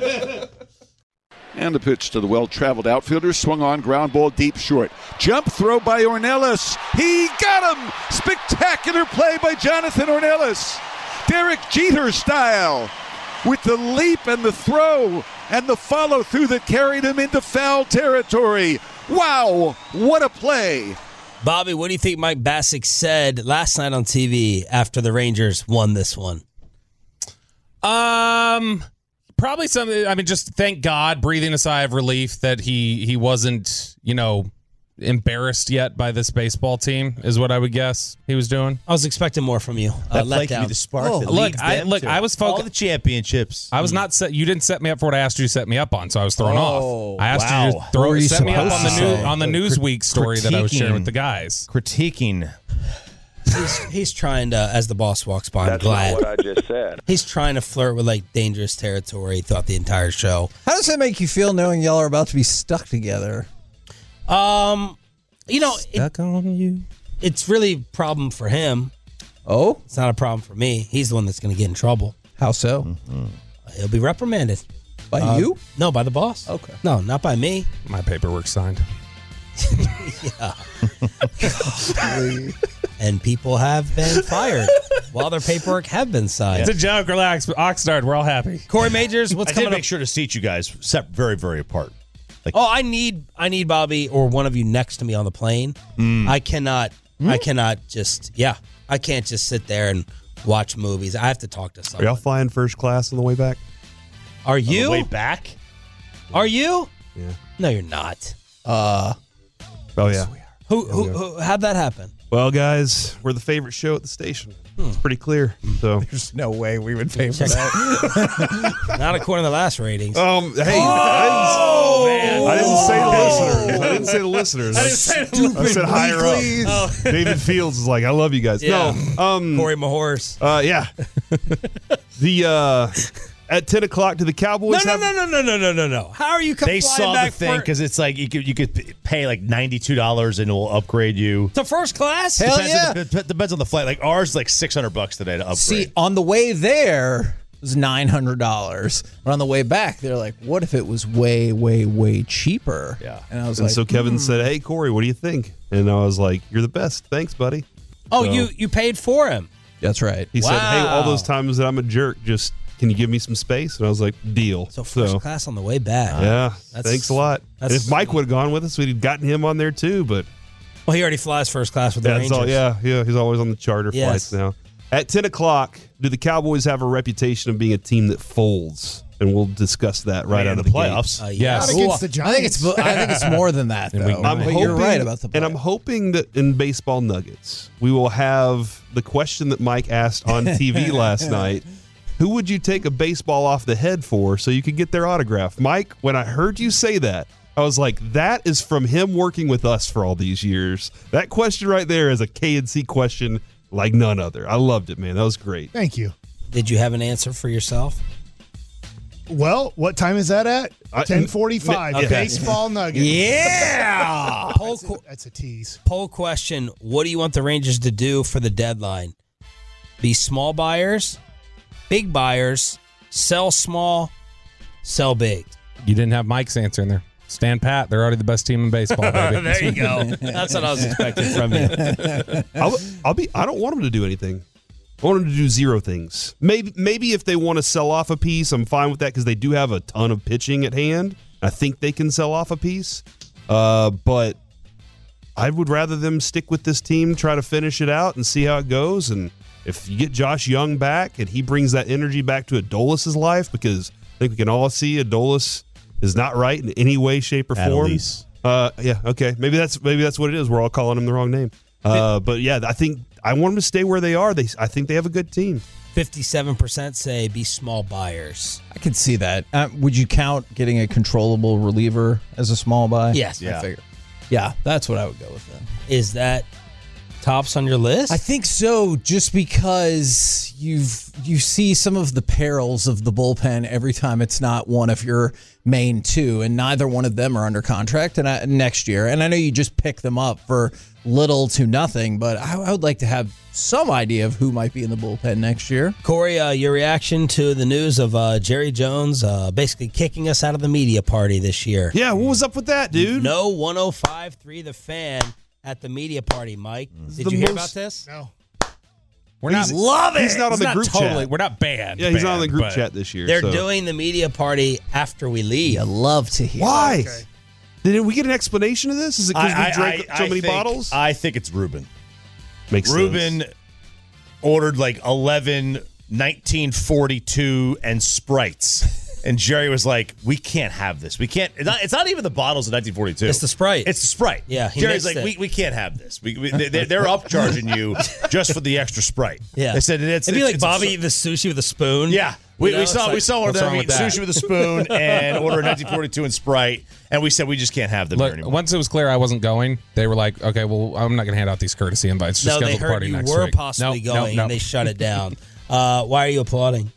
And the pitch to the well-traveled outfielder, swung on, ground ball deep short. Jump throw by Ornelas. He got him! Spectacular play by Jonathan Ornelas. Derek Jeter style with the leap and the throw and the follow-through that carried him into foul territory. Wow, what a play. Bobby, what do you think Mike Bassick said last night on T V after the Rangers won this one? Um, probably something. I mean, just thank God, breathing a sigh of relief that he he wasn't, you know, embarrassed yet by this baseball team is what I would guess he was doing. I was expecting more from you. Uh, That let play could down. be the spark Oh, that look, leads I- them look, to I was all focu- the championships. I was not set. You didn't set me up for what I asked you to set me up on, so I was thrown Oh, off. I asked wow. you to What throw were you set me up on the supposed to new say? on the Uh, Newsweek story that I was sharing critiquing. with the guys. Critiquing. He's, he's trying to, as the boss walks by, I'm That's glad. not what I just said. He's trying to flirt with like dangerous territory throughout the entire show. How does that make you feel knowing y'all are about to be stuck together? Um, you know, it, Stuck on you. it's really a problem for him. Oh, It's not a problem for me. He's the one that's going to get in trouble. how so? Mm-hmm. He'll be reprimanded. By Uh, you? No, by the boss. Okay. No, not by me. My paperwork signed. Yeah. And people have been fired while their paperwork have been signed. It's a joke. Relax. Oxnard, we're all happy. Corey Majors, what's I coming did up? make sure to seat you guys set very, very apart. Oh, I need I need Bobby or one of you next to me on the plane. I cannot I cannot just yeah. I can't just sit there and watch movies. I have to talk to Are someone. y'all flying first class on the way back? Are On the you? way back? Are you? Yeah. No, you're not. Uh, Oh, yeah. Who who, who how'd that happen? Well, guys, we're the favorite show at the station. It's pretty clear. So, there's no way we would pay for Check- that. Not according to the last ratings. um, hey, Oh, I, didn't, I didn't say the listeners. I didn't say the listeners. I didn't say the I said higher up. Please. Oh. David Fields is like, I love you guys. Yeah. No, um, Corey Mahorse. uh, yeah. the uh, at ten o'clock, do the Cowboys No, no, have? no, no, no, no, no, no, no. How are you coming They saw the back thing for, because it's like you could you could pay like ninety-two dollars and it will upgrade you. to first class? Hell depends, yeah. on the, dep- depends on the flight. Like ours is like six hundred bucks today to upgrade. See, on the way there it was nine hundred dollars, but on the way back they're like, "What if it was way, way, way cheaper?" Yeah. and I was And like, so Kevin hmm. said, "Hey, Corey, what do you think?" And I was like, "You're the best. Thanks, buddy." Oh, So- you you paid for him. "That's right." He said, "Hey, all Wow. those times that I'm a jerk, just can you give me some space?" And I was like, "Deal." So first So, class on the way back. yeah, That's- thanks a lot. And that's if Mike would have gone with us, we'd have gotten him on there too. But Well, he already flies first class with the that's Rangers. all. Yeah, yeah, he's always on the charter Yes. flights now. At ten o'clock, do the Cowboys have a reputation of being a team that folds? And we'll discuss that right in out the of the playoffs. gate. Uh, Yes. Not against the I think it's Giants. I think it's more than that And though. we- I'm but hoping, you're right about the and I'm playoffs. hoping that in baseball nuggets, we will have the question that Mike asked on T V last night. Who would you take a baseball off the head for so you could get their autograph? Mike, when I heard you say that, I was like, that is from him working with us for all these years. That question right there is a K N C question like none other. I loved it, man. That was great. Thank you. Did you have an answer for yourself? Well, what time is that at? I- ten forty-five. Okay. Baseball Nuggets. Yeah. Hey, Poll that's, a, that's a tease. Poll question: what do you want the Rangers to do for the deadline? Be small buyers, big buyers, sell small, sell big. You didn't have Mike's answer in there. Stand pat. They're already the best team in baseball, baby. There you go. That's what I was expecting from you. I'll, I'll be. I don't want them to do anything. I want them to do zero things. Maybe, maybe if they want to sell off a piece, I'm fine with that because they do have a ton of pitching at hand. I think they can sell off a piece, uh, but I would rather them stick with this team, try to finish it out, and see how it goes. And if you get Josh Young back and he brings that energy back to Adolis' life, because I think we can all see Adolis is not right in any way, shape, or form. Adolis. Uh, yeah, okay, maybe that's maybe that's what it is. We're all calling him the wrong name. Uh, but yeah, I think I want them to stay where they are. They, I think they have a good team. fifty-seven percent say be small buyers. I can see that. Uh, would you count getting a controllable reliever as a small buy? Yes. I figure. Yeah, that's what I would go with then. Is that tops on your list? I think so, just because you've you see some of the perils of the bullpen every time it's not one of your main two, and neither one of them are under contract and I, next year. And I know you just pick them up for little to nothing, but I, I would like to have some idea of who might be in the bullpen next year. Corey, uh, your reaction to the news of uh, Jerry Jones uh, basically kicking us out of the media party this year? Yeah, what was up with that, dude? No one oh five point three The Fan at the media party, Mike. Did The you hear most- about this? No. We're not He's- love it. he's not on the group totally, chat. We're not banned. Yeah, he's not on the banned, group but- chat this year. They're so. doing the media party after we leave. I love to hear. Why? Okay. Did we get an explanation of this? Is it because I- we drank I- so I many think- bottles? I think it's Ruben. Makes Ruben sense. ordered like eleven nineteen forty-two and Sprites. And Jerry was like, we can't have this. We can't. It's not, it's not even the bottles of nineteen forty-two. It's the Sprite. It's the Sprite. Yeah, he Jerry's mixed like, it. we, we can't have this. We, we, they, they're upcharging you just for the extra Sprite. Yeah. They said it's. It'd be it's, like it's Bobby eating the sushi with a spoon. Yeah. We, You know, we it's saw like, we saw one of what's them wrong eat with that? sushi with a spoon and order a nineteen forty-two and Sprite, and we said we just can't have them here Look, anymore. once it was clear I wasn't going, they were like, "Okay, well, I'm not going to hand out these courtesy invites. Just No, they schedule the heard party you next were week." possibly Nope, going, nope, nope. and they shut it down. Uh, why are you applauding?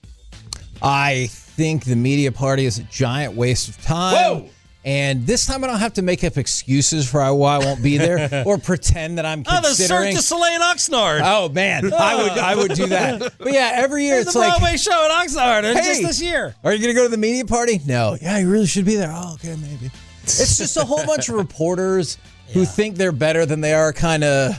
I think the media party is a giant waste of time. Whoa! And this time I don't have to make up excuses for why I won't be there or pretend that I'm Oh, the Cirque considering. du Soleil in Oxnard. Oh man, I would I would do that. But yeah, every year There's it's a like, Broadway show in Oxnard, and Hey! just this year. are you going to go to the media party? No. Yeah, you really should be there. Oh, okay, maybe. It's just a whole bunch of reporters who think they're better than they are, kind of,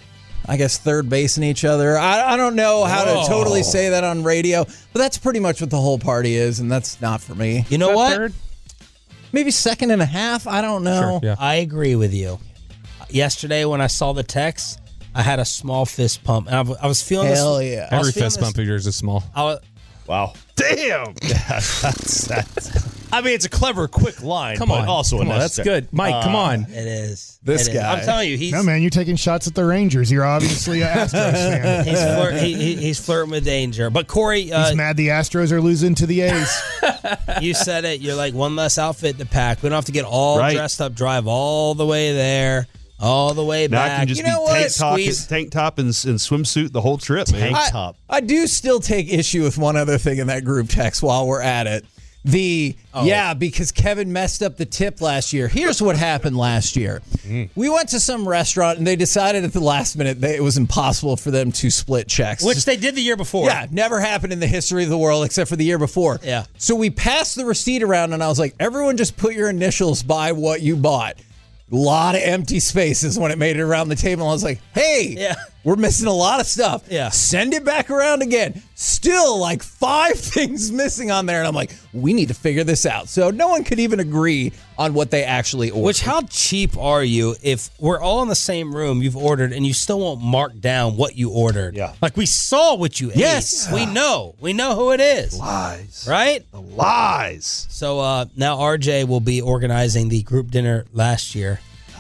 I guess, third basing each other. I, I don't know how Whoa. to totally say that on radio, but that's pretty much what the whole party is, and that's not for me. You know Is that what? third? Maybe second and a half. I don't know. Sure, yeah. I agree with you. Yesterday, when I saw the text, I had a small fist pump, and I, w- I was feeling Hell this. yeah. I was Every feeling fist this- bump of yours is small. I was, Wow. Damn. that's, that's, I mean, it's a clever, quick line, Come but on, also come on, that's unnecessary. good, Mike. come on. it is. This It is. guy. I'm telling you, he's No, man, you're taking shots at the Rangers. You're obviously an Astros fan. he's, flirt, he, he, he's flirting with danger. But Corey, uh, He's mad the Astros are losing to the A's. you said it. You're like one less outfit to pack. We don't have to get all Right. dressed up, drive all the way there, all the way Now I back. can just you know be what? tank top, Squeeze. tank top and, and swimsuit the whole trip, man. Tank I, top. I do still take issue with one other thing in that group text while we're at it. The, Oh. yeah, because Kevin messed up the tip last year. Here's what happened last year. We went to some restaurant and they decided at the last minute that it was impossible for them to split checks. Which they did the year before. Yeah, never happened in the history of the world except for the year before. Yeah. So we passed the receipt around and I was like, everyone just put your initials by what you bought. A lot of empty spaces when it made it around the table. I was like, hey, Yeah. we're missing a lot of stuff. Yeah. Send it back around again. Still like five things missing on there. And I'm like, we need to figure this out. So no one could even agree on what they actually ordered. Which, how cheap are you if we're all in the same room, you've ordered, and you still won't mark down what you ordered? Yeah. Like, we saw what you Yes. ate. We know. We know who it is. Lies. Right? The lies. So uh, now R J will be organizing the group dinner last year.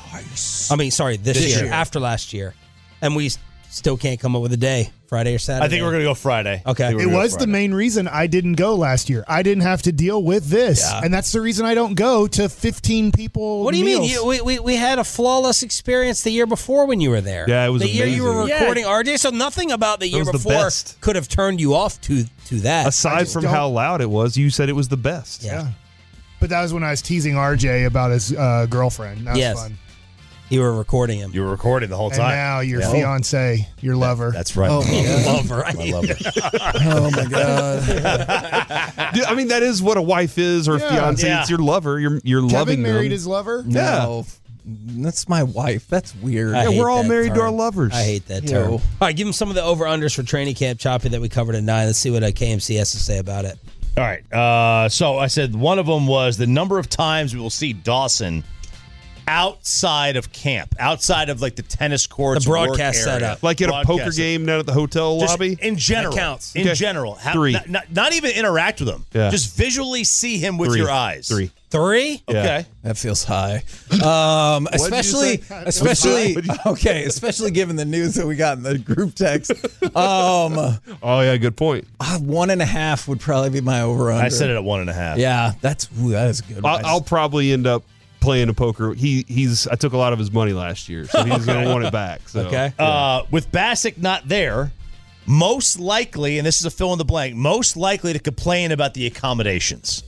I mean, sorry, this, This year, year. after last year. And we s- still can't come up with a day, Friday or Saturday. I think we're going to go Friday. Okay. I think we're It gonna go was the Friday. main reason I didn't go last year. I didn't have to deal with this. Yeah. And that's the reason I don't go to fifteen people What do you meals. mean? You, we, we, we had a flawless experience the year before when you were there. Yeah, it was the year you were amazing. recording R J. So nothing about the year was the before best. could have turned you off to to that. Aside just from don't- how loud it was, you said it was the best. Yeah. Yeah. But that was when I was teasing R J about his uh, girlfriend. That was Yes. fun. You were recording him. You were recording the whole And time. now your Yeah. fiance, your lover. That's right. Oh, my God. Lover. My lover. Oh, my God. Dude, I mean, that is what a wife is or a Yeah. fiance. Yeah. It's your lover. You're you're Kevin loving married them. his lover? No. That's my wife. That's weird. I Yeah, hate we're all that married to term. our lovers. I hate that Yo. term. All right, give him some of the over-unders for training camp, Choppy, that we covered at nine. Let's see what uh, K M C has to say about it. All right. Uh, so I said one of them was the number of times we will see Dawson outside of camp, outside of like the tennis courts, The broadcast work area. setup. Like at a poker Broadcast. game down at the hotel Just lobby. in general. That counts. In Okay. general. How- Three. Not, not, not even interact with him. Yeah. Just visually see him with Three. your eyes. Three. Three? Okay. That feels high. Um, What'd you especially, say? especially, What'd you- okay, especially given the news that we got in the group text. Um, Oh yeah, good point. uh, one and a half would probably be my over under. I said it at one and a half. Yeah, that's ooh, that is a good. I'll, one. I'll probably end up playing a poker. He he's I took a lot of his money last year, so he's gonna want it back. So. Okay. Uh, with Bassick not there, most likely, and this is a fill in the blank, most likely to complain about the accommodations.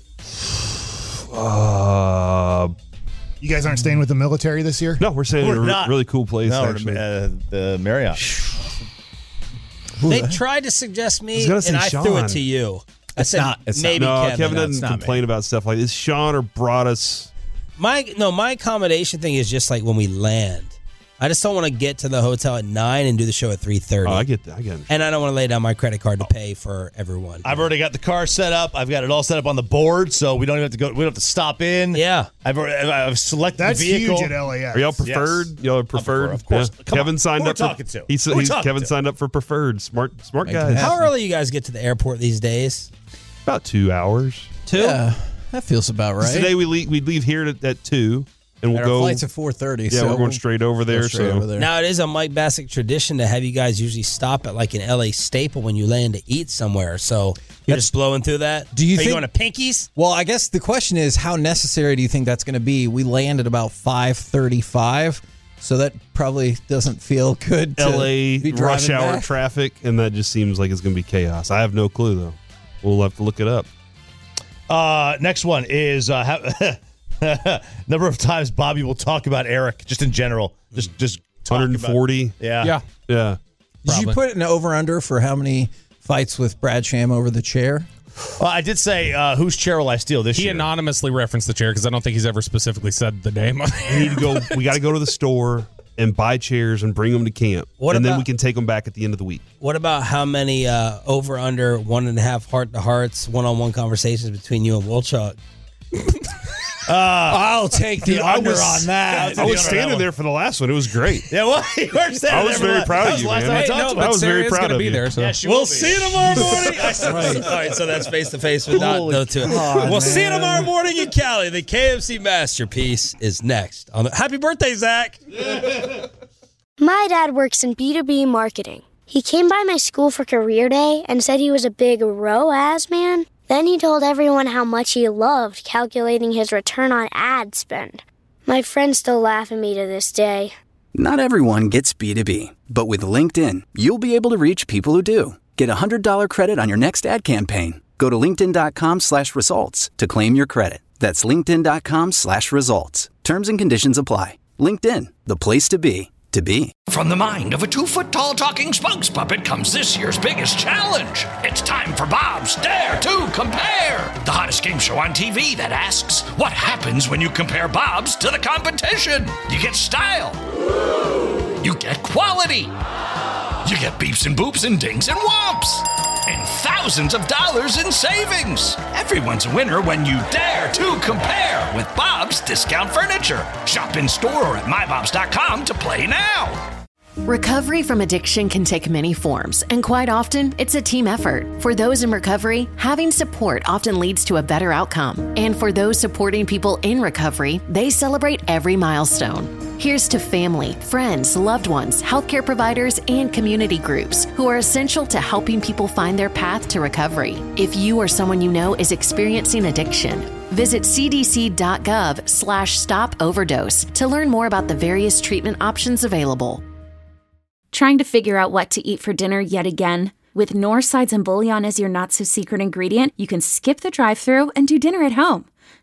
Uh, You guys aren't staying with the military this year? no, we're staying We're in a re- not. really cool place. No, actually. uh, the Marriott. They tried to suggest me, I was and gonna I say threw it Sean. to you. I It's said not- it's not. maybe no, Kevin. Kevin, No, doesn't it's not complain about stuff like this. Sean or brought us. My no, my accommodation thing is just like when we land. I just don't want to get to the hotel at nine and do the show at three thirty. Oh, I get that. I get it. And I don't want to lay down my credit card to pay for everyone. I've already got the car set up. I've got it all set up on the board, so we don't even have to go. We don't have to stop in. Yeah, I've already, I've selected That's the vehicle. huge at L A X. Are y'all preferred? Yes. Y'all are preferred, of course. Yeah. Come Kevin on. signed Who up. we're for, talking to? He's, Who we're he's talking Kevin to? signed up for preferred. Smart, smart Make guys. it How early you guys get to the airport these days? About two hours. Two. yeah, that feels about right. Today we leave, we leave here at, at two, and we'll And our go. flight's at four thirty. Yeah, so we're going straight over there. go straight so over there. Now it is a Mike Bassick tradition to have you guys usually stop at like an L A staple when you land to eat somewhere. So you're just blowing through that. Do you Are think- you going to Pinkies? Well, I guess the question is, how necessary do you think that's going to be? We land at about five thirty-five, so that probably doesn't feel good to L A be rush driving hour back. traffic, and that just seems like it's going to be chaos. I have no clue though. We'll have to look it up. Uh, next one is uh, how, number of times Bobby will talk about Eric, just in general. Just, just talk one forty. About, yeah. Yeah. Yeah. Did you put an over-under for how many fights with Brad Sham over the chair? Well, I did say, uh, whose chair will I steal this He year? anonymously referenced the chair because I don't think he's ever specifically said the name. We need to go. We got to go to the store and buy chairs and bring them to camp, What and then about- we can take them back at the end of the week. What about how many uh, over under one and a half heart to hearts, one on one conversations between you and Wolchuk? Uh, I'll take the I under was- on that. I was standing there for the last one. It was great. Yeah, well, you were standing I was there for very the- proud that of was you, the last man. time I Hey, talked no, to but him. I was Sarah very is proud gonna of be you. there. So. Yeah, she We'll will be. see you tomorrow morning. I said, Right. All right, so that's face to face with not no two. God, We'll see you man. tomorrow morning in Cali. The K M C masterpiece is next. On the Happy birthday, Zach. My dad works in B two B marketing. He came by my school for career day and said he was a big R O A S man. Then he told everyone how much he loved calculating his return on ad spend. My friends still laugh at me to this day. Not everyone gets B two B, but with LinkedIn, you'll be able to reach people who do. Get a one hundred dollars credit on your next ad campaign. Go to linkedin.com slash results to claim your credit. That's linkedin.com slash results. Terms and conditions apply. LinkedIn, the place to be, to be. From the mind of a two-foot-tall talking spokes puppet comes this year's biggest challenge. It's time for Bob's Dare to Compare, the hottest game show on T V that asks, what happens when you compare Bob's to the competition? You get style. You get quality. You get beeps and boops and dings and whomps. And thousands of dollars in savings. Everyone's a winner when you dare to compare with Bob's Discount Furniture. Shop in store or at my bobs dot com to play now. Recovery from addiction can take many forms, and quite often, it's a team effort. For those in recovery, having support often leads to a better outcome. And for those supporting people in recovery, they celebrate every milestone. Here's to family, friends, loved ones, healthcare providers, and community groups who are essential to helping people find their path to recovery. If you or someone you know is experiencing addiction, visit cdc.gov slash stop overdose to learn more about the various treatment options available. Trying to figure out what to eat for dinner yet again? With North Sides and Bouillon as your not-so-secret ingredient, you can skip the drive-thru and do dinner at home.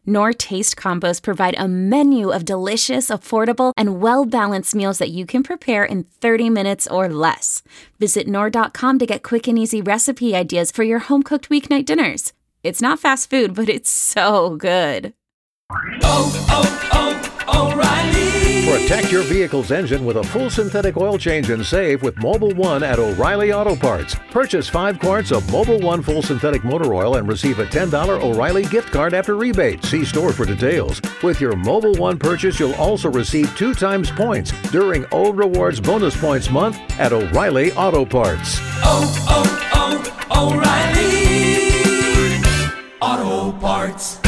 Knorr Taste Combos provide a menu of delicious, affordable, and well-balanced meals that you can prepare in thirty minutes or less. Visit Knorr dot com to get quick and easy recipe ideas for your home-cooked weeknight dinners. It's not fast food, but it's so good. Oh, oh, oh, O'Reilly! Protect your vehicle's engine with a full synthetic oil change and save with Mobil one at O'Reilly Auto Parts. Purchase five quarts of Mobil one full synthetic motor oil and receive a ten dollars O'Reilly gift card after rebate. See store for details. With your Mobil one purchase, you'll also receive two times points during O Rewards Bonus Points Month at O'Reilly Auto Parts. Oh, oh, oh, O'Reilly Auto Parts.